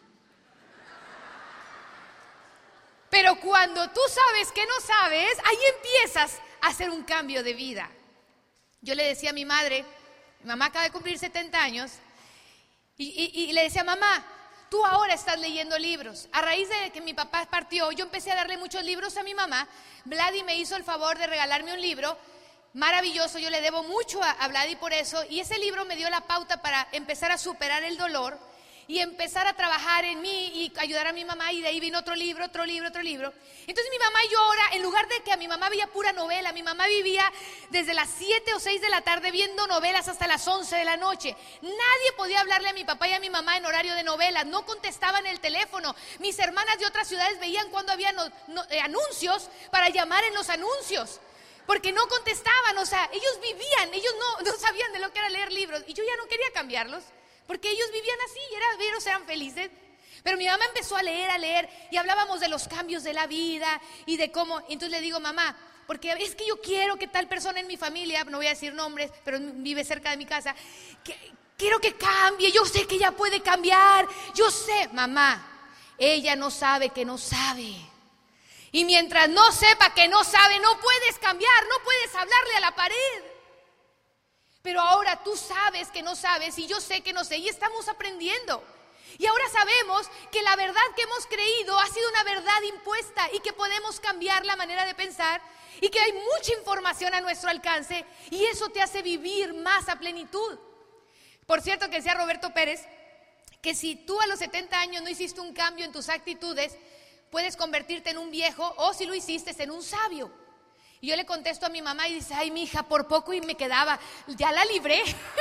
Pero cuando tú sabes que no sabes, ahí empiezas a hacer un cambio de vida. Yo le decía a mi madre, mi mamá acaba de cumplir setenta años, Y, y, y le decía, mamá, tú ahora estás leyendo libros. A raíz de que mi papá partió, yo empecé a darle muchos libros a mi mamá. Vladi me hizo el favor de regalarme un libro maravilloso, yo le debo mucho a, a Vladi por eso, y ese libro me dio la pauta para empezar a superar el dolor y empezar a trabajar en mí y ayudar a mi mamá, y de ahí vino otro libro, otro libro, otro libro. Entonces mi mamá y yo ahora, en lugar de que a mi mamá veía pura novela, mi mamá vivía desde las siete o seis de la tarde viendo novelas hasta las once de la noche. Nadie podía hablarle a mi papá y a mi mamá en horario de novelas, no contestaban el teléfono. Mis hermanas de otras ciudades veían cuando había no, no, eh, anuncios para llamar en los anuncios, porque no contestaban. O sea, ellos vivían, ellos no, no sabían de lo que era leer libros, y yo ya no quería cambiarlos, porque ellos vivían así, y era, ellos eran felices. Pero mi mamá empezó a leer, a leer, y hablábamos de los cambios de la vida y de cómo. Entonces le digo, mamá, porque es que yo quiero que tal persona en mi familia, no voy a decir nombres, pero vive cerca de mi casa, que, quiero que cambie, yo sé que ella puede cambiar, yo sé. Mamá, ella no sabe que no sabe. Y mientras no sepa que no sabe, no puedes cambiar, no puedes hablarle a la pared. Pero ahora tú sabes que no sabes y yo sé que no sé, y estamos aprendiendo. Y ahora sabemos que la verdad que hemos creído ha sido una verdad impuesta y que podemos cambiar la manera de pensar y que hay mucha información a nuestro alcance, y eso te hace vivir más a plenitud. Por cierto, que decía Roberto Pérez que si tú a los setenta años no hiciste un cambio en tus actitudes, puedes convertirte en un viejo, o si lo hiciste, en un sabio. Y yo le contesto a mi mamá y dice, ay, mi hija, por poco y me quedaba, ya la libré.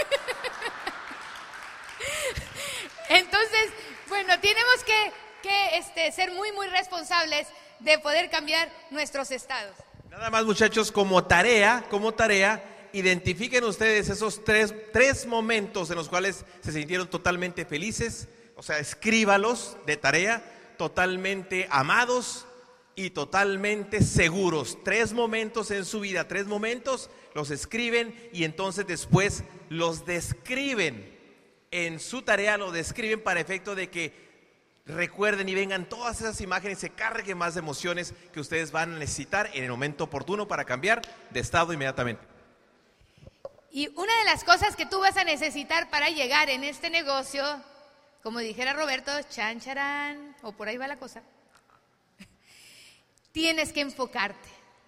Entonces, bueno, tenemos que, que este, ser muy, muy responsables de poder cambiar nuestros estados. Nada más, muchachos, como tarea, como tarea, identifiquen ustedes esos tres, tres momentos en los cuales se sintieron totalmente felices, o sea, escríbalos de tarea, totalmente amados y totalmente seguros. Tres momentos en su vida, tres momentos, los escriben y entonces después los describen. En su tarea lo describen para efecto de que recuerden y vengan todas esas imágenes, se carguen más de emociones que ustedes van a necesitar en el momento oportuno para cambiar de estado inmediatamente. Y una de las cosas que tú vas a necesitar para llegar en este negocio, como dijera Roberto, chan charán, o por ahí va la cosa, tienes que enfocarte.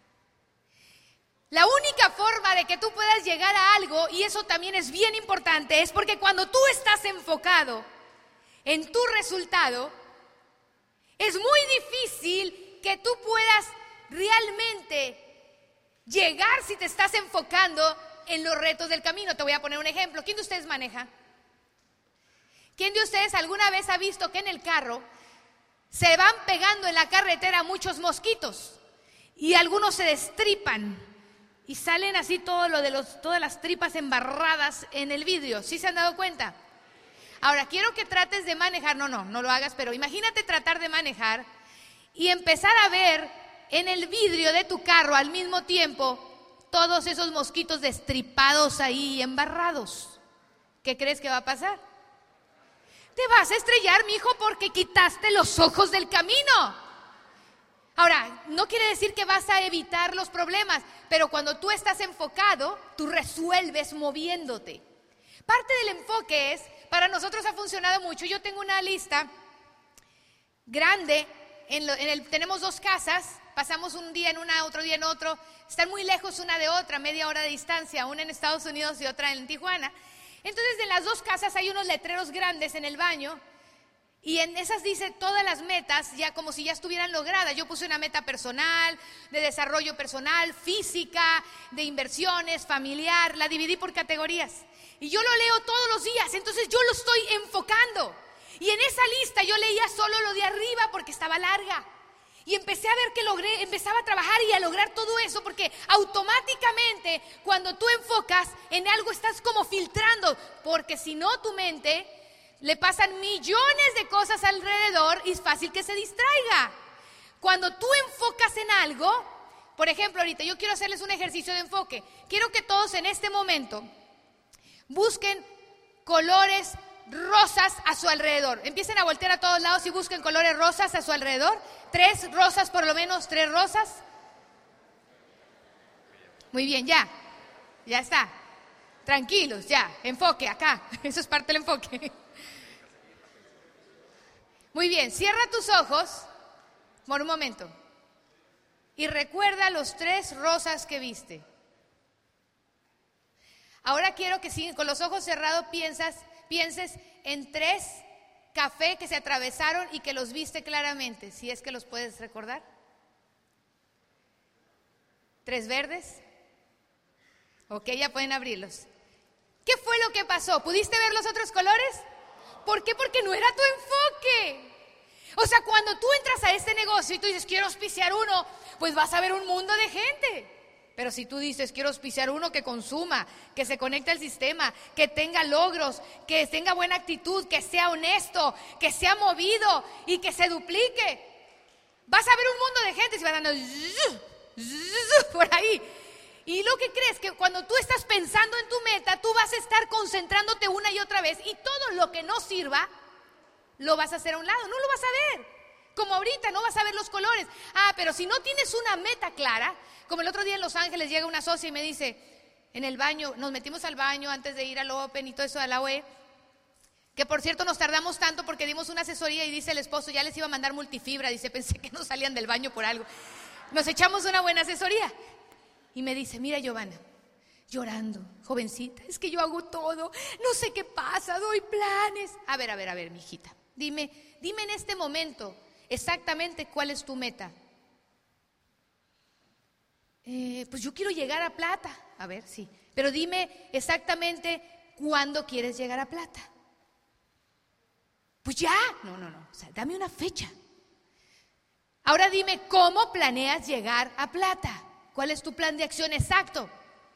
La única forma de que tú puedas llegar a algo, y eso también es bien importante, es porque cuando tú estás enfocado en tu resultado, es muy difícil que tú puedas realmente llegar si te estás enfocando en los retos del camino. Te voy a poner un ejemplo. ¿Quién de ustedes maneja? ¿Quién de ustedes alguna vez ha visto que en el carro se van pegando en la carretera muchos mosquitos y algunos se destripan y salen así todo lo de los, todas las tripas embarradas en el vidrio? ¿Sí se han dado cuenta? Ahora, quiero que trates de manejar, no, no, no lo hagas, pero imagínate tratar de manejar y empezar a ver en el vidrio de tu carro al mismo tiempo todos esos mosquitos destripados ahí, embarrados. ¿Qué crees que va a pasar? Te vas a estrellar, mijo, porque quitaste los ojos del camino. Ahora, no quiere decir que vas a evitar los problemas, pero cuando tú estás enfocado, tú resuelves moviéndote. Parte del enfoque es, para nosotros ha funcionado mucho. Yo tengo una lista grande, en, lo, en el, tenemos dos casas, pasamos un día en una, otro día en otro, están muy lejos una de otra, media hora de distancia, una en Estados Unidos y otra en Tijuana. Entonces, en las dos casas hay unos letreros grandes en el baño, y en esas dice todas las metas, ya como si ya estuvieran logradas. Yo puse una meta personal, de desarrollo personal, física, de inversiones, familiar, la dividí por categorías. Y yo lo leo todos los días, entonces yo lo estoy enfocando. Y en esa lista yo leía solo lo de arriba porque estaba larga. Y empecé a ver que logré, empezaba a trabajar y a lograr todo eso, porque automáticamente cuando tú enfocas en algo estás como filtrando, porque si no tu mente le pasan millones de cosas alrededor y es fácil que se distraiga. Cuando tú enfocas en algo, por ejemplo, ahorita yo quiero hacerles un ejercicio de enfoque. Quiero que todos en este momento busquen colores rosas a su alrededor. Empiecen a voltear a todos lados y busquen colores rosas a su alrededor. Tres rosas, por lo menos, tres rosas. Muy bien, ya. Ya está. Tranquilos, ya. Enfoque acá. Eso es parte del enfoque. Muy bien, cierra tus ojos por un momento y recuerda los tres rosas que viste. Ahora quiero que si con los ojos cerrados piensas, pienses en tres café que se atravesaron y que los viste claramente, si es que los puedes recordar. ¿Tres verdes? Ok, ya pueden abrirlos. ¿Qué fue lo que pasó? ¿Pudiste ver los otros colores? ¿Por qué? Porque no era tu enfoque. O sea, cuando tú entras a este negocio y tú dices, quiero auspiciar uno, pues vas a ver un mundo de gente. Pero si tú dices, quiero auspiciar uno que consuma, que se conecte al sistema, que tenga logros, que tenga buena actitud, que sea honesto, que sea movido y que se duplique, vas a ver un mundo de gente y se van dando zzz, zzz, por ahí. Y lo que crees que cuando tú estás pensando en tu meta, tú vas a estar concentrándote una y otra vez y todo lo que no sirva, lo vas a hacer a un lado, no lo vas a ver. Como ahorita, no vas a ver los colores. Ah, pero si no tienes una meta clara, como el otro día en Los Ángeles llega una socia y me dice, en el baño, nos metimos al baño antes de ir al Open y todo eso de la U E, que por cierto nos tardamos tanto porque dimos una asesoría y dice el esposo, ya les iba a mandar multifibra, dice, pensé que no salían del baño por algo. Nos echamos una buena asesoría. Y me dice, mira Giovanna, llorando, jovencita, es que yo hago todo, no sé qué pasa, doy planes. A ver, a ver, a ver, mijita, dime, dime en este momento exactamente cuál es tu meta. Eh, pues yo quiero llegar a plata. A ver, sí, pero dime exactamente cuándo quieres llegar a plata. Pues ya, no, no, no, o sea, dame una fecha. Ahora dime cómo planeas llegar a plata. ¿Cuál es tu plan de acción exacto?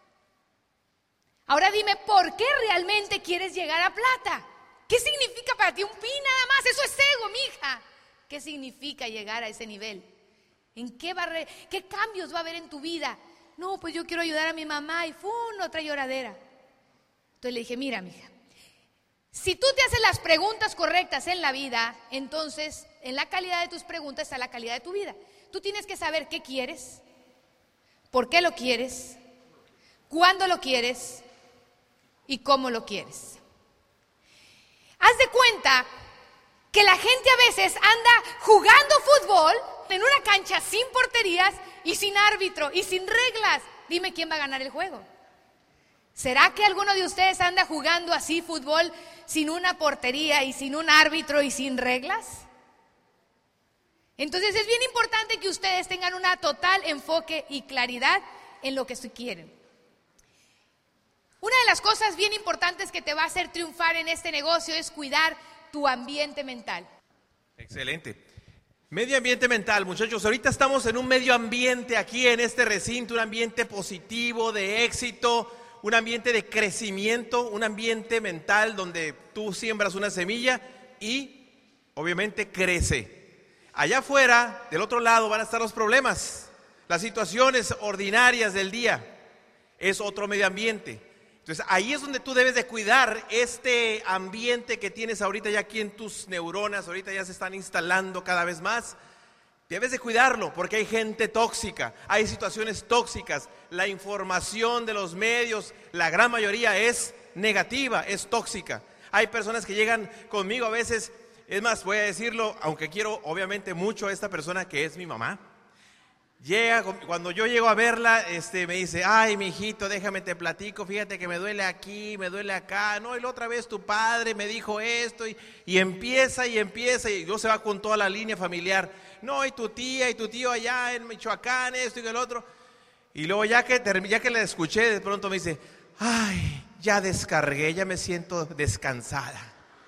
Ahora dime por qué realmente quieres llegar a plata. ¿Qué significa para ti un pi nada más? Eso es ego, mija. ¿Qué significa llegar a ese nivel? ¿En qué, va re, qué cambios va a haber en tu vida? No, pues yo quiero ayudar a mi mamá y ¡fum! Otra lloradera. Entonces le dije, mira, mija, si tú te haces las preguntas correctas en la vida, entonces en la calidad de tus preguntas está la calidad de tu vida. Tú tienes que saber qué quieres, por qué lo quieres, cuándo lo quieres y cómo lo quieres. Haz de cuenta que la gente a veces anda jugando fútbol en una cancha sin porterías y sin árbitro y sin reglas. Dime quién va a ganar el juego. ¿Será que alguno de ustedes anda jugando así fútbol sin una portería y sin un árbitro y sin reglas? Entonces es bien importante que ustedes tengan una total enfoque y claridad en lo que quieren. Una de las cosas bien importantes que te va a hacer triunfar en este negocio es cuidar tu ambiente mental. Excelente. Medio ambiente mental, muchachos. Ahorita estamos en un medio ambiente aquí en este recinto, un ambiente positivo, de éxito, un ambiente de crecimiento, un ambiente mental donde tú siembras una semilla y obviamente crece. Allá afuera, del otro lado, van a estar los problemas, las situaciones ordinarias del día. Es otro medio ambiente. Entonces ahí es donde tú debes de cuidar este ambiente que tienes ahorita ya aquí en tus neuronas, ahorita ya se están instalando cada vez más. Debes de cuidarlo porque hay gente tóxica, hay situaciones tóxicas, la información de los medios, la gran mayoría es negativa, es tóxica. Hay personas que llegan conmigo a veces, es más, voy a decirlo, aunque quiero obviamente mucho a esta persona que es mi mamá. Llega, cuando yo llego a verla, este, me dice, ay, mi hijito, déjame te platico, fíjate que me duele aquí, me duele acá, no, y la otra vez tu padre me dijo esto, y, y empieza y empieza, y luego se va con toda la línea familiar, no, y tu tía y tu tío allá en Michoacán, esto y el otro, y luego ya que, ya que la escuché, de pronto me dice, ay, ya descargué, ya me siento descansada,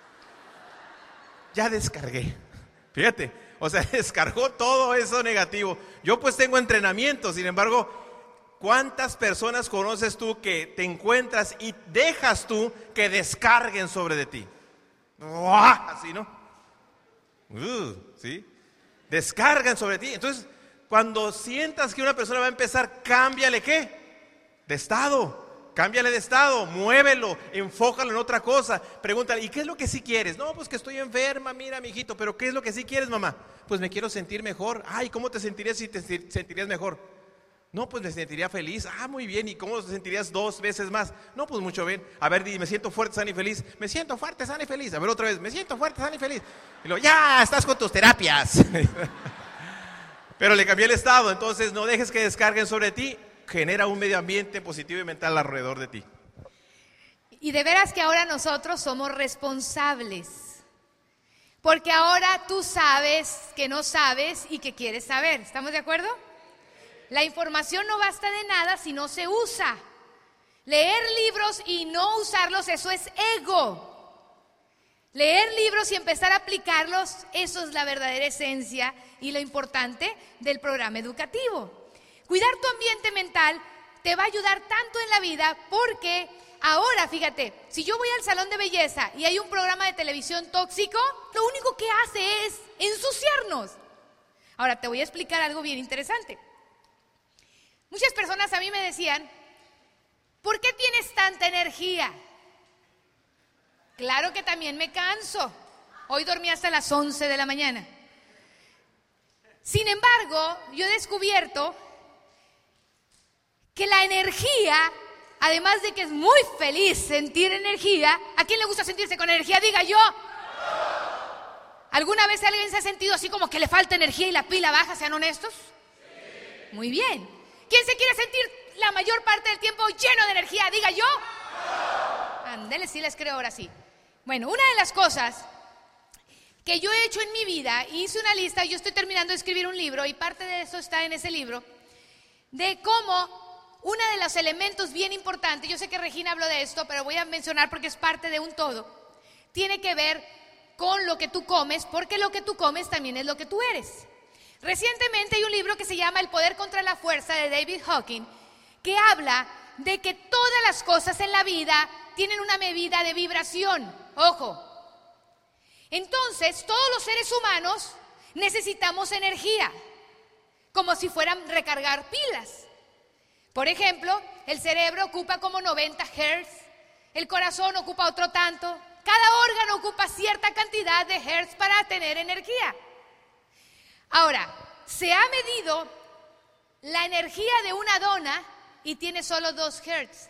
ya descargué, fíjate. O sea, descargó todo eso negativo. Yo pues tengo entrenamiento, sin embargo, ¿cuántas personas conoces tú que te encuentras y dejas tú que descarguen sobre de ti? Así, ¿no? Uh, ¿sí? Descargan sobre ti. Entonces, cuando sientas que una persona va a empezar, cámbiale ¿qué? De estado. Cámbiale de estado, muévelo, enfócalo en otra cosa. Pregúntale, ¿y qué es lo que sí quieres? No, pues que estoy enferma, mira, mijito, pero ¿qué es lo que sí quieres, mamá? Pues me quiero sentir mejor. Ay, ¿cómo te sentirías si te sentirías mejor? No, pues me sentiría feliz. Ah, muy bien. ¿Y cómo te sentirías dos veces más? No, pues mucho bien. A ver, di, me siento fuerte, sano y feliz. Me siento fuerte, sano y feliz. A ver, otra vez. Me siento fuerte, sano y feliz. Y luego, ya, estás con tus terapias. Pero le cambié el estado. Entonces, no dejes que descarguen sobre ti. Genera un medio ambiente positivo y mental alrededor de ti. Y de veras que ahora nosotros somos responsables. Porque ahora tú sabes que no sabes y que quieres saber. ¿Estamos de acuerdo? La información no basta de nada si no se usa. Leer libros y no usarlos, eso es ego. Leer libros y empezar a aplicarlos, eso es la verdadera esencia y lo importante del programa educativo. Cuidar tu ambiente mental te va a ayudar tanto en la vida porque ahora, fíjate, si yo voy al salón de belleza y hay un programa de televisión tóxico, lo único que hace es ensuciarnos. Ahora te voy a explicar algo bien interesante. Muchas personas a mí me decían, ¿por qué tienes tanta energía? Claro que también me canso. Hoy dormí hasta las once de la mañana. Sin embargo, yo he descubierto que la energía, además de que es muy feliz sentir energía, ¿a quién le gusta sentirse con energía? Diga yo. ¿Alguna vez alguien se ha sentido así como que le falta energía y la pila baja? ¿Sean honestos? Muy bien. ¿Quién se quiere sentir la mayor parte del tiempo lleno de energía? Diga yo. Ándale, sí les creo ahora sí. Bueno, una de las cosas que yo he hecho en mi vida, hice una lista, yo estoy terminando de escribir un libro y parte de eso está en ese libro, de cómo uno de los elementos bien importantes, yo sé que Regina habló de esto, pero voy a mencionar porque es parte de un todo, tiene que ver con lo que tú comes, porque lo que tú comes también es lo que tú eres. Recientemente hay un libro que se llama El poder contra la fuerza de David Hawking, que habla de que todas las cosas en la vida tienen una medida de vibración. Ojo. Entonces, todos los seres humanos necesitamos energía, como si fueran recargar pilas. Por ejemplo, el cerebro ocupa como noventa hertz, el corazón ocupa otro tanto, cada órgano ocupa cierta cantidad de hertz para tener energía. Ahora, se ha medido la energía de una dona y tiene solo dos hertz.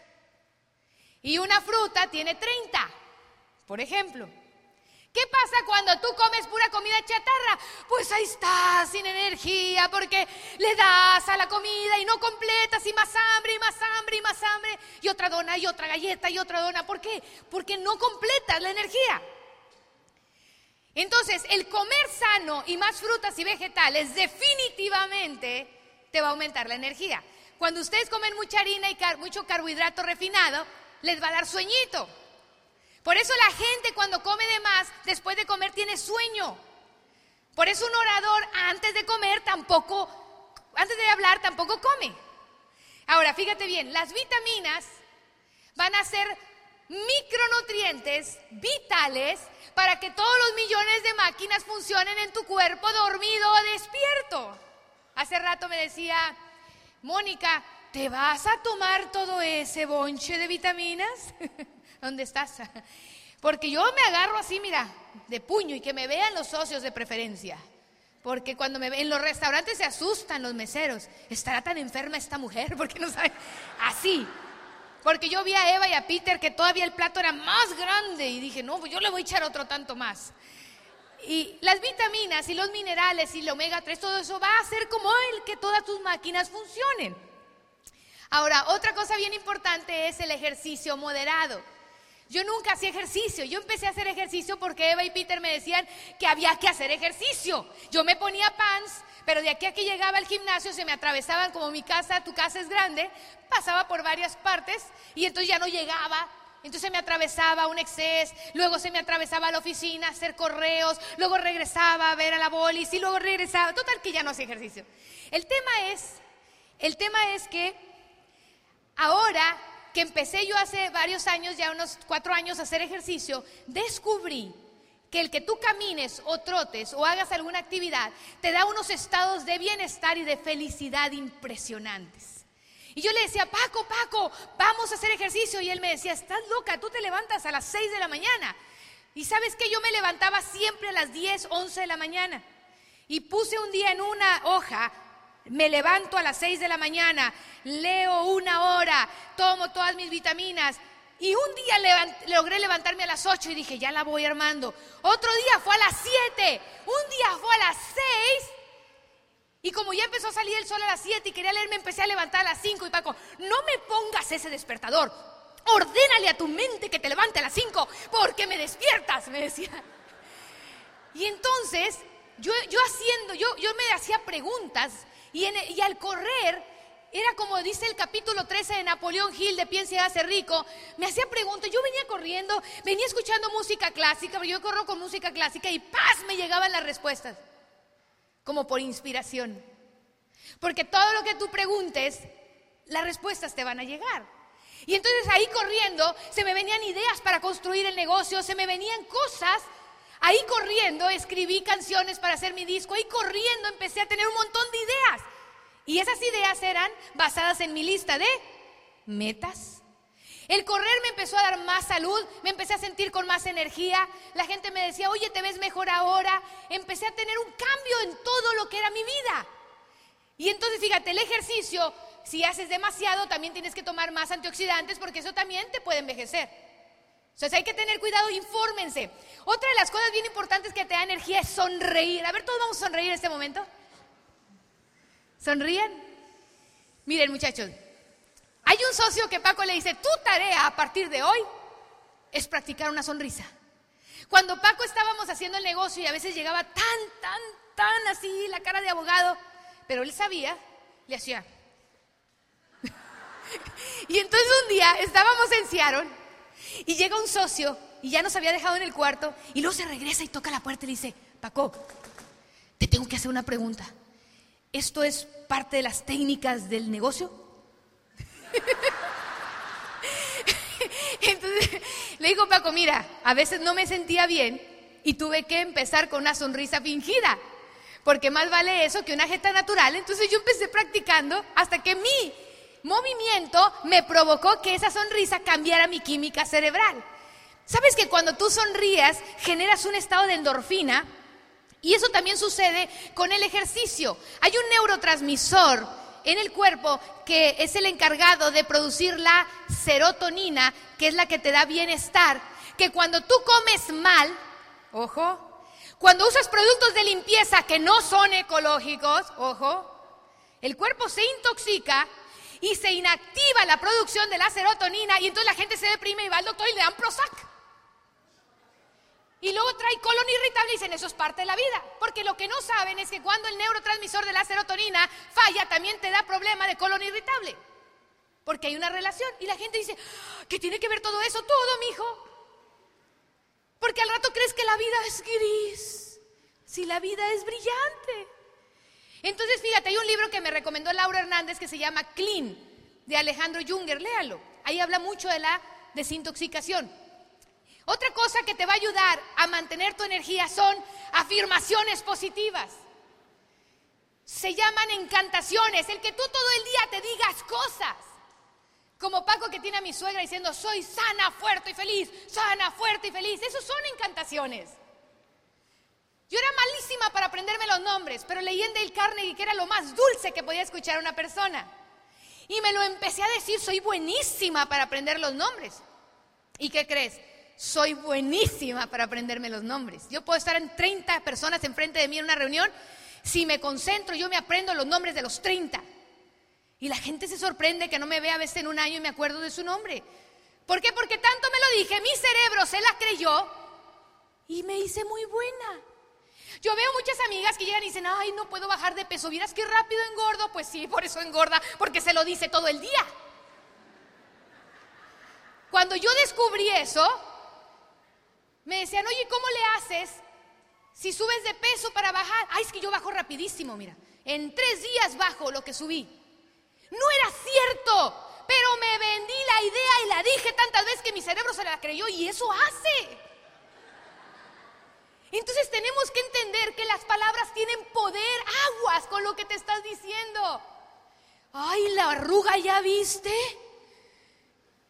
Y una fruta tiene treinta, por ejemplo. ¿Qué pasa cuando tú comes pura comida chatarra? Pues ahí estás sin energía porque le das a la comida y no completas y más hambre y más hambre y más hambre y otra dona y otra galleta y otra dona. ¿Por qué? Porque no completas la energía. Entonces, el comer sano y más frutas y vegetales definitivamente te va a aumentar la energía. Cuando ustedes comen mucha harina y car- mucho carbohidrato refinado, les va a dar sueñito. Por eso la gente cuando come de más, después de comer tiene sueño. Por eso un orador antes de comer tampoco, antes de hablar tampoco come. Ahora, fíjate bien, las vitaminas van a ser micronutrientes vitales para que todos los millones de máquinas funcionen en tu cuerpo, dormido o despierto. Hace rato me decía, Mónica, ¿te vas a tomar todo ese bonche de vitaminas? ¿Dónde estás? Porque yo me agarro así, mira, de puño y que me vean los socios de preferencia. Porque cuando me ven en los restaurantes se asustan los meseros. ¿Estará tan enferma esta mujer? Porque no saben. Así. Porque yo vi a Eva y a Peter que todavía el plato era más grande y dije, no, pues yo le voy a echar otro tanto más. Y las vitaminas y los minerales y el omega tres, todo eso va a hacer como el que todas tus máquinas funcionen. Ahora, otra cosa bien importante es el ejercicio moderado. Yo nunca hacía ejercicio, yo empecé a hacer ejercicio porque Eva y Peter me decían que había que hacer ejercicio. Yo me ponía pants, pero de aquí a que llegaba al gimnasio se me atravesaban, como mi casa, tu casa es grande, pasaba por varias partes y entonces ya no llegaba. Entonces me atravesaba un exceso, luego se me atravesaba a la oficina a hacer correos, luego regresaba a ver a la bolis y luego regresaba, total que ya no hacía ejercicio. El tema es, el tema es que ahora que empecé yo hace varios años, ya unos cuatro años a hacer ejercicio, descubrí que el que tú camines o trotes o hagas alguna actividad te da unos estados de bienestar y de felicidad impresionantes. Y yo le decía, Paco, Paco, vamos a hacer ejercicio. Y él me decía, estás loca, tú te levantas a las seis de la mañana. Y sabes que yo me levantaba siempre a las diez, once de la mañana. Y puse un día en una hoja Me levanto a las seis de la mañana, leo una hora, tomo todas mis vitaminas. Y un día levant, logré levantarme a las ocho y dije, ya la voy armando. Otro día fue a las siete, un día fue a las seis. Y como ya empezó a salir el sol a las siete y quería leer, me empecé a levantar a las cinco. Y Paco, no me pongas ese despertador. Ordénale a tu mente que te levante a las cinco porque me despiertas, me decía. Y entonces, yo, yo haciendo, yo, yo me hacía preguntas y, en, y al correr, era como dice el capítulo trece de Napoleón Hill de Piensa y Hágase Rico, me hacía preguntas, yo venía corriendo, venía escuchando música clásica, pero yo corro con música clásica y ¡paz! Me llegaban las respuestas, como por inspiración. Porque todo lo que tú preguntes, las respuestas te van a llegar. Y entonces ahí corriendo, se me venían ideas para construir el negocio, se me venían cosas. Ahí corriendo escribí canciones para hacer mi disco, ahí corriendo empecé a tener un montón de ideas. Y esas ideas eran basadas en mi lista de metas. El correr me empezó a dar más salud, me empecé a sentir con más energía. La gente me decía, oye, te ves mejor ahora. Empecé a tener un cambio en todo lo que era mi vida. Y entonces, fíjate, el ejercicio, si haces demasiado, también tienes que tomar más antioxidantes porque eso también te puede envejecer. Entonces hay que tener cuidado, infórmense. Otra de las cosas bien importantes que te da energía es sonreír. A ver, todos vamos a sonreír en este momento. ¿Sonríen? Miren, muchachos, hay un socio que Paco le dice, tu tarea a partir de hoy es practicar una sonrisa. Cuando Paco estábamos haciendo el negocio y a veces llegaba tan, tan, tan así, la cara de abogado, pero él sabía, le hacía. Y entonces un día estábamos en Seattle y llega un socio y ya nos había dejado en el cuarto y luego se regresa y toca la puerta y le dice, Paco, te tengo que hacer una pregunta. ¿Esto es parte de las técnicas del negocio? Entonces le digo, Paco, mira, a veces no me sentía bien y tuve que empezar con una sonrisa fingida, porque más vale eso que una jeta natural. Entonces yo empecé practicando hasta que mi movimiento me provocó que esa sonrisa cambiara mi química cerebral. ¿Sabes que cuando tú sonrías generas un estado de endorfina? Y eso también sucede con el ejercicio. Hay un neurotransmisor en el cuerpo que es el encargado de producir la serotonina, que es la que te da bienestar, que cuando tú comes mal, ojo, cuando usas productos de limpieza que no son ecológicos, ojo, el cuerpo se intoxica y se inactiva la producción de la serotonina y entonces la gente se deprime y va al doctor y le dan Prozac. Y luego trae colon irritable y dicen, eso es parte de la vida. Porque lo que no saben es que cuando el neurotransmisor de la serotonina falla, también te da problema de colon irritable. Porque hay una relación. Y la gente dice, ¿qué tiene que ver todo eso? Todo, mijo. Porque al rato crees que la vida es gris, si la vida es brillante. Entonces, fíjate, hay un libro que me recomendó Laura Hernández que se llama Clean, de Alejandro Junger. Léalo. Ahí habla mucho de la desintoxicación. Otra cosa que te va a ayudar a mantener tu energía son afirmaciones positivas. Se llaman encantaciones, el que tú todo el día te digas cosas. Como Paco que tiene a mi suegra diciendo, soy sana, fuerte y feliz, sana, fuerte y feliz. Esos son encantaciones. Yo era malísima para aprenderme los nombres, pero leí en Dale Carnegie que era lo más dulce que podía escuchar una persona. Y me lo empecé a decir, soy buenísima para aprender los nombres. ¿Y qué crees? Soy buenísima para aprenderme los nombres. Yo puedo estar en treinta personas enfrente de mí en una reunión. Si me concentro, yo me aprendo los nombres de los treinta. Y la gente se sorprende que no me vea a veces en un año y me acuerdo de su nombre. ¿Por qué? Porque tanto me lo dije, mi cerebro se la creyó y me hice muy buena. Yo veo muchas amigas que llegan y dicen, ay, no puedo bajar de peso, ¿vieras qué rápido engordo? Pues sí, por eso engorda, porque se lo dice todo el día. Cuando yo descubrí eso, me decían, oye, ¿cómo le haces si subes de peso para bajar? Ay, es que yo bajo rapidísimo, mira. En tres días bajo lo que subí. No era cierto, pero me vendí la idea y la dije tantas veces que mi cerebro se la creyó y eso hace. Entonces tenemos que entender que las palabras tienen poder, aguas con lo que te estás diciendo. Ay, la arruga, ¿ya viste?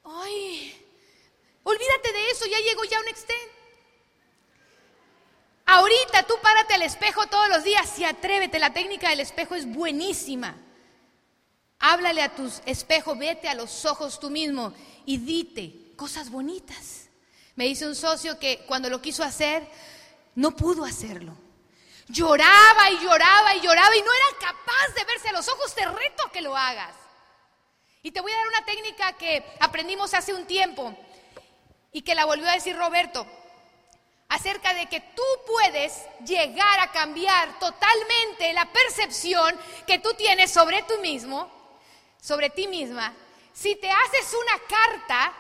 Ay, olvídate de eso, ya llegó ya un extent. Ahorita tú párate al espejo todos los días y atrévete. La técnica del espejo es buenísima. Háblale a tu espejo, vete a los ojos tú mismo y dite cosas bonitas. Me dice un socio que cuando lo quiso hacer, no pudo hacerlo. Lloraba y lloraba y lloraba y no era capaz de verse a los ojos. Te reto a que lo hagas. Y te voy a dar una técnica que aprendimos hace un tiempo y que la volvió a decir Roberto, acerca de que tú puedes llegar a cambiar totalmente la percepción que tú tienes sobre tú mismo, sobre ti misma, si te haces una carta,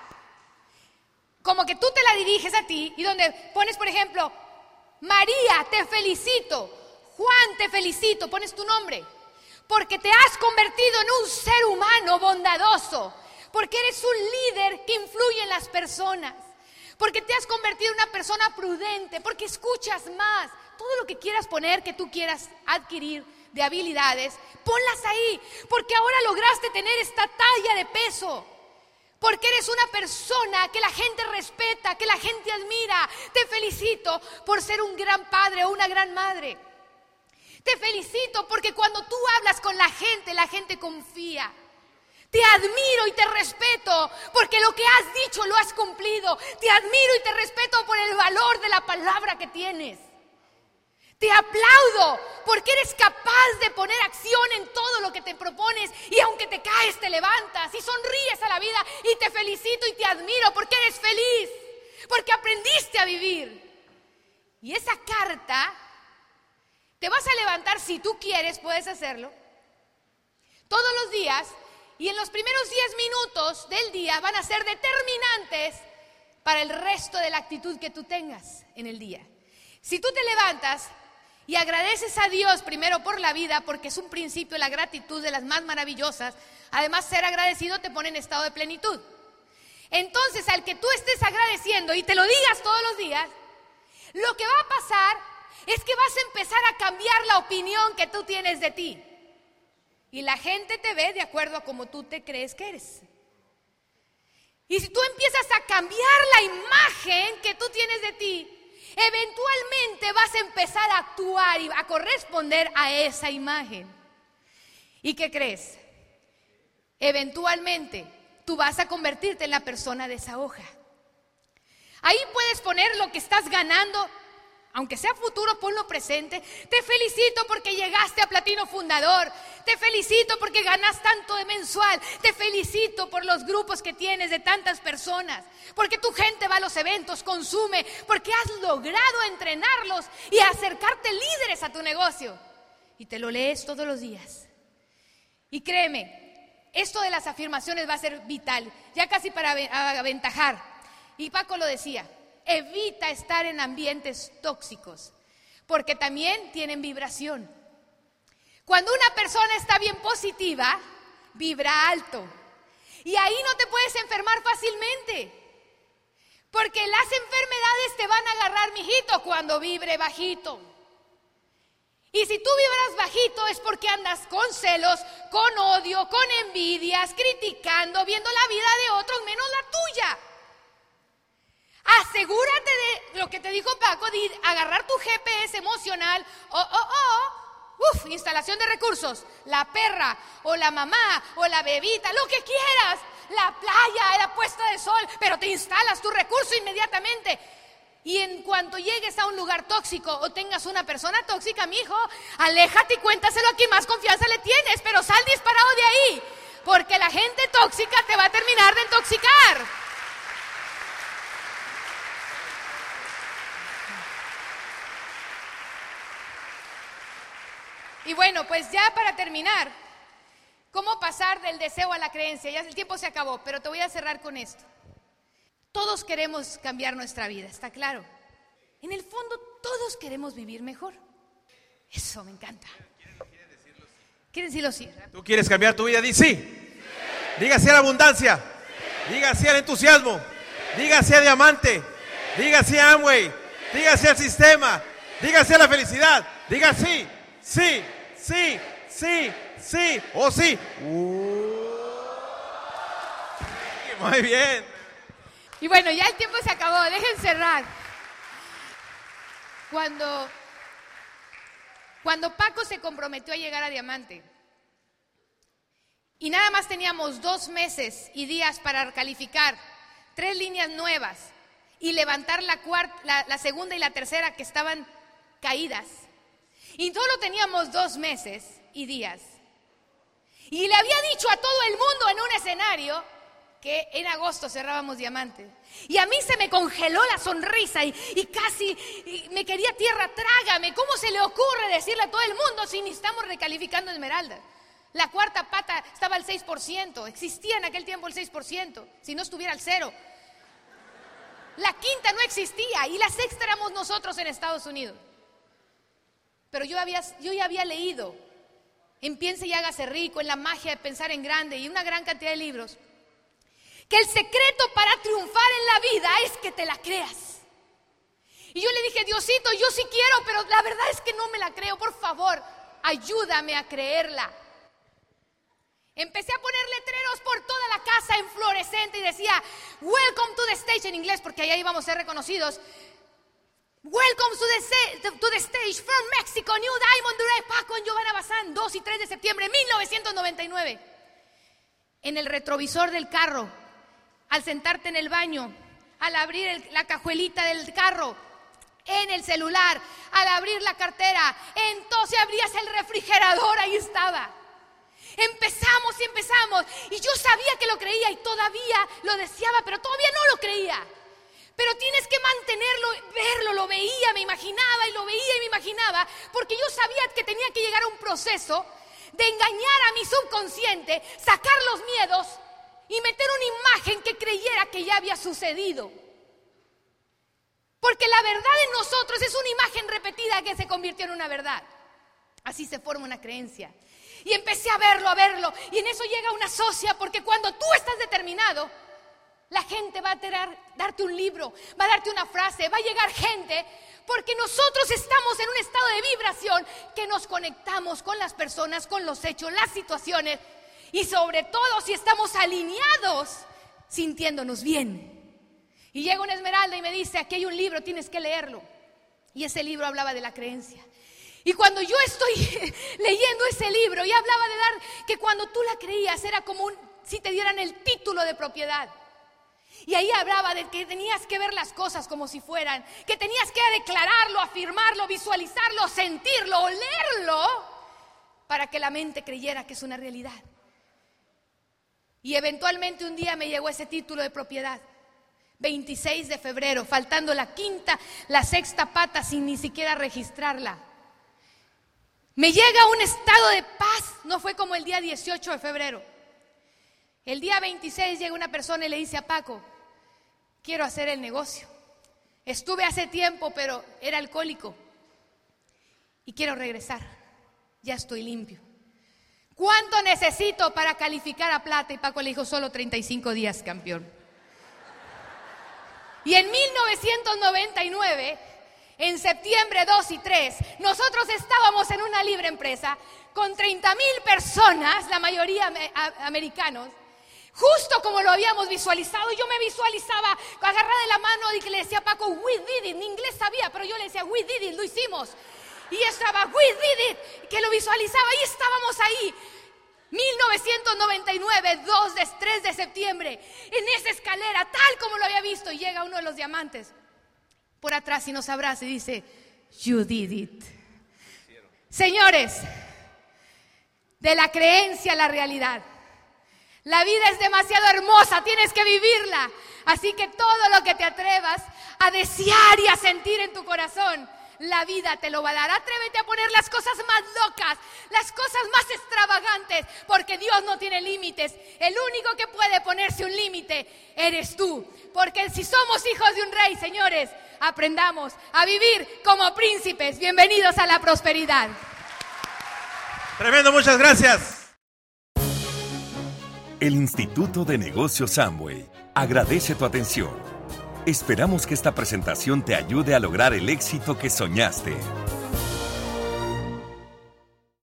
como que tú te la diriges a ti y donde pones, por ejemplo, María, te felicito, Juan, te felicito, pones tu nombre, porque te has convertido en un ser humano bondadoso, porque eres un líder que influye en las personas, porque te has convertido en una persona prudente, porque escuchas más. Todo lo que quieras poner, que tú quieras adquirir de habilidades, ponlas ahí, porque ahora lograste tener esta talla de peso, porque eres una persona que la gente respeta, que la gente admira. Te felicito por ser un gran padre o una gran madre. Te felicito porque cuando tú hablas con la gente, la gente confía. Te admiro y te respeto porque lo que has dicho lo has cumplido. Te admiro y te respeto por el valor de la palabra que tienes. Te aplaudo porque eres capaz de poner acción en todo lo que te propones y aunque te caes te levantas y sonríes a la vida y te felicito y te admiro porque eres feliz, porque aprendiste a vivir. Y esa carta te vas a levantar si tú quieres, puedes hacerlo, todos los días y en los primeros diez minutos del día van a ser determinantes para el resto de la actitud que tú tengas en el día. Si tú te levantas y agradeces a Dios primero por la vida, porque es un principio, la gratitud de las más maravillosas. Además, ser agradecido te pone en estado de plenitud. Entonces, al que tú estés agradeciendo y te lo digas todos los días, lo que va a pasar es que vas a empezar a cambiar la opinión que tú tienes de ti. Y la gente te ve de acuerdo a cómo tú te crees que eres. Y si tú empiezas a cambiar la imagen que tú tienes de ti, eventualmente vas a empezar a actuar y a corresponder a esa imagen. ¿Y qué crees? Eventualmente tú vas a convertirte en la persona de esa hoja. Ahí puedes poner lo que estás ganando, aunque sea futuro, ponlo presente. Te felicito porque llegaste a platino fundador. Te felicito porque ganas tanto de mensual. Te felicito por los grupos que tienes de tantas personas. Porque tu gente va a los eventos, consume. Porque has logrado entrenarlos y acercarte líderes a tu negocio. Y te lo lees todos los días. Y créeme, esto de las afirmaciones va a ser vital. Ya casi para aventajar. Y Paco lo decía. Evita estar en ambientes tóxicos, porque también tienen vibración. Cuando una persona está bien positiva, vibra alto. Y ahí no te puedes enfermar fácilmente, porque las enfermedades te van a agarrar, mijito, cuando vibre bajito. Y si tú vibras bajito es porque andas con celos, con odio, con envidias, criticando, viendo la vida de otros menos la tuya. Asegúrate de lo que te dijo Paco, de agarrar tu G P S emocional. Oh, oh, oh, uf, instalación de recursos. La perra, o la mamá, o la bebita, lo que quieras. La playa, la puesta de sol, pero te instalas tu recurso inmediatamente. Y en cuanto llegues a un lugar tóxico o tengas una persona tóxica, mijo, aléjate y cuéntaselo a quien más confianza le tienes, pero sal disparado de ahí, porque la gente tóxica te va a terminar de intoxicar. Y bueno, pues ya para terminar, ¿cómo pasar del deseo a la creencia? Ya el tiempo se acabó, pero te voy a cerrar con esto. Todos queremos cambiar nuestra vida, ¿está claro? En el fondo, todos queremos vivir mejor. Eso me encanta. ¿Quieren decirlo sí? ¿Tú quieres cambiar tu vida? Di sí. Sí. Diga sí a la abundancia. Sí. Diga sí al entusiasmo. Sí. Diga sí a diamante. Sí. Diga sí a Amway. Sí. Diga sí al sistema. Sí. Diga sí a la felicidad. Diga sí. Sí, sí, sí, sí, o oh, sí. Uh. Muy bien. Y bueno, ya el tiempo se acabó, dejen cerrar. Cuando, cuando Paco se comprometió a llegar a diamante y nada más teníamos dos meses y días para calificar tres líneas nuevas y levantar la, cuarta, la, la segunda y la tercera que estaban caídas, y solo teníamos dos meses y días, y le había dicho a todo el mundo en un escenario que en agosto cerrábamos diamante, y a mí se me congeló la sonrisa y, y casi y me quería tierra, trágame. ¿Cómo se le ocurre decirle a todo el mundo si ni estamos recalificando esmeralda? La cuarta pata estaba al seis por ciento, existía en aquel tiempo el seis por ciento, si no estuviera al cero. La quinta no existía y la sexta éramos nosotros en Estados Unidos. Pero yo, había, yo ya había leído en Piense y Hágase Rico, en La Magia de Pensar en Grande y una gran cantidad de libros, que el secreto para triunfar en la vida es que te la creas. Y yo le dije, Diosito, yo sí quiero, pero la verdad es que no me la creo, por favor, ayúdame a creerla. Empecé a poner letreros por toda la casa en fluorescente y decía, welcome to the stage en inglés, porque ahí íbamos a ser reconocidos. Welcome to the, to the stage from Mexico, New Diamond Direct, Paco y Giovanna Bazán, dos y tres de septiembre de mil novecientos noventa y nueve. En el retrovisor del carro, al sentarte en el baño, al abrir el, la cajuelita del carro, en el celular, al abrir la cartera, entonces abrías el refrigerador, ahí estaba. Empezamos y empezamos y yo sabía que lo creía y todavía lo deseaba, pero todavía no lo creía. Pero tienes que mantenerlo, verlo, lo veía, me imaginaba y lo veía y me imaginaba, porque yo sabía que tenía que llegar a un proceso de engañar a mi subconsciente, sacar los miedos y meter una imagen que creyera que ya había sucedido. Porque la verdad en nosotros es una imagen repetida que se convirtió en una verdad. Así se forma una creencia. Y empecé a verlo, a verlo, y en eso llega una socia, porque cuando tú estás determinado, la gente va a tener, darte un libro, va a darte una frase, va a llegar gente, porque nosotros estamos en un estado de vibración que nos conectamos con las personas, con los hechos, las situaciones, y sobre todo si estamos alineados, sintiéndonos bien. Y llega una Esmeralda y me dice, aquí hay un libro, tienes que leerlo. Y ese libro hablaba de la creencia. Y cuando yo estoy leyendo ese libro y hablaba de dar, que cuando tú la creías era como un, si te dieran el título de propiedad. Y ahí hablaba de que tenías que ver las cosas como si fueran, que tenías que declararlo, afirmarlo, visualizarlo, sentirlo, olerlo, para que la mente creyera que es una realidad. Y eventualmente un día me llegó ese título de propiedad, veintiséis de febrero, faltando la quinta, la sexta pata sin ni siquiera registrarla. Me llega un estado de paz, no fue como el día dieciocho de febrero. El día veintiséis llega una persona y le dice a Paco, quiero hacer el negocio. Estuve hace tiempo, pero era alcohólico y quiero regresar. Ya estoy limpio. ¿Cuánto necesito para calificar a plata? Y Paco le dijo, solo treinta y cinco días, campeón. Y en mil novecientos noventa y nueve... en septiembre dos y tres, nosotros estábamos en una libre empresa con treinta mil personas, la mayoría americanos, justo como lo habíamos visualizado. Yo me visualizaba agarrada de la mano y que le decía a Paco, we did it, en inglés sabía, pero yo le decía, we did it, lo hicimos. Y estaba, we did it, que lo visualizaba y estábamos ahí. mil novecientos noventa y nueve, dos, tres de septiembre, en esa escalera, tal como lo había visto, y llega uno de los diamantes por atrás y nos abraza y dice, you did it. Señores, de la creencia a la realidad. La vida es demasiado hermosa, tienes que vivirla. Así que todo lo que te atrevas a desear y a sentir en tu corazón, la vida te lo va a dar. Atrévete a poner las cosas más locas, las cosas más extravagantes, porque Dios no tiene límites. El único que puede ponerse un límite eres tú. Porque si somos hijos de un rey, señores, aprendamos a vivir como príncipes. Bienvenidos a la prosperidad. Tremendo, muchas gracias. El Instituto de Negocios Amway agradece tu atención. Esperamos que esta presentación te ayude a lograr el éxito que soñaste.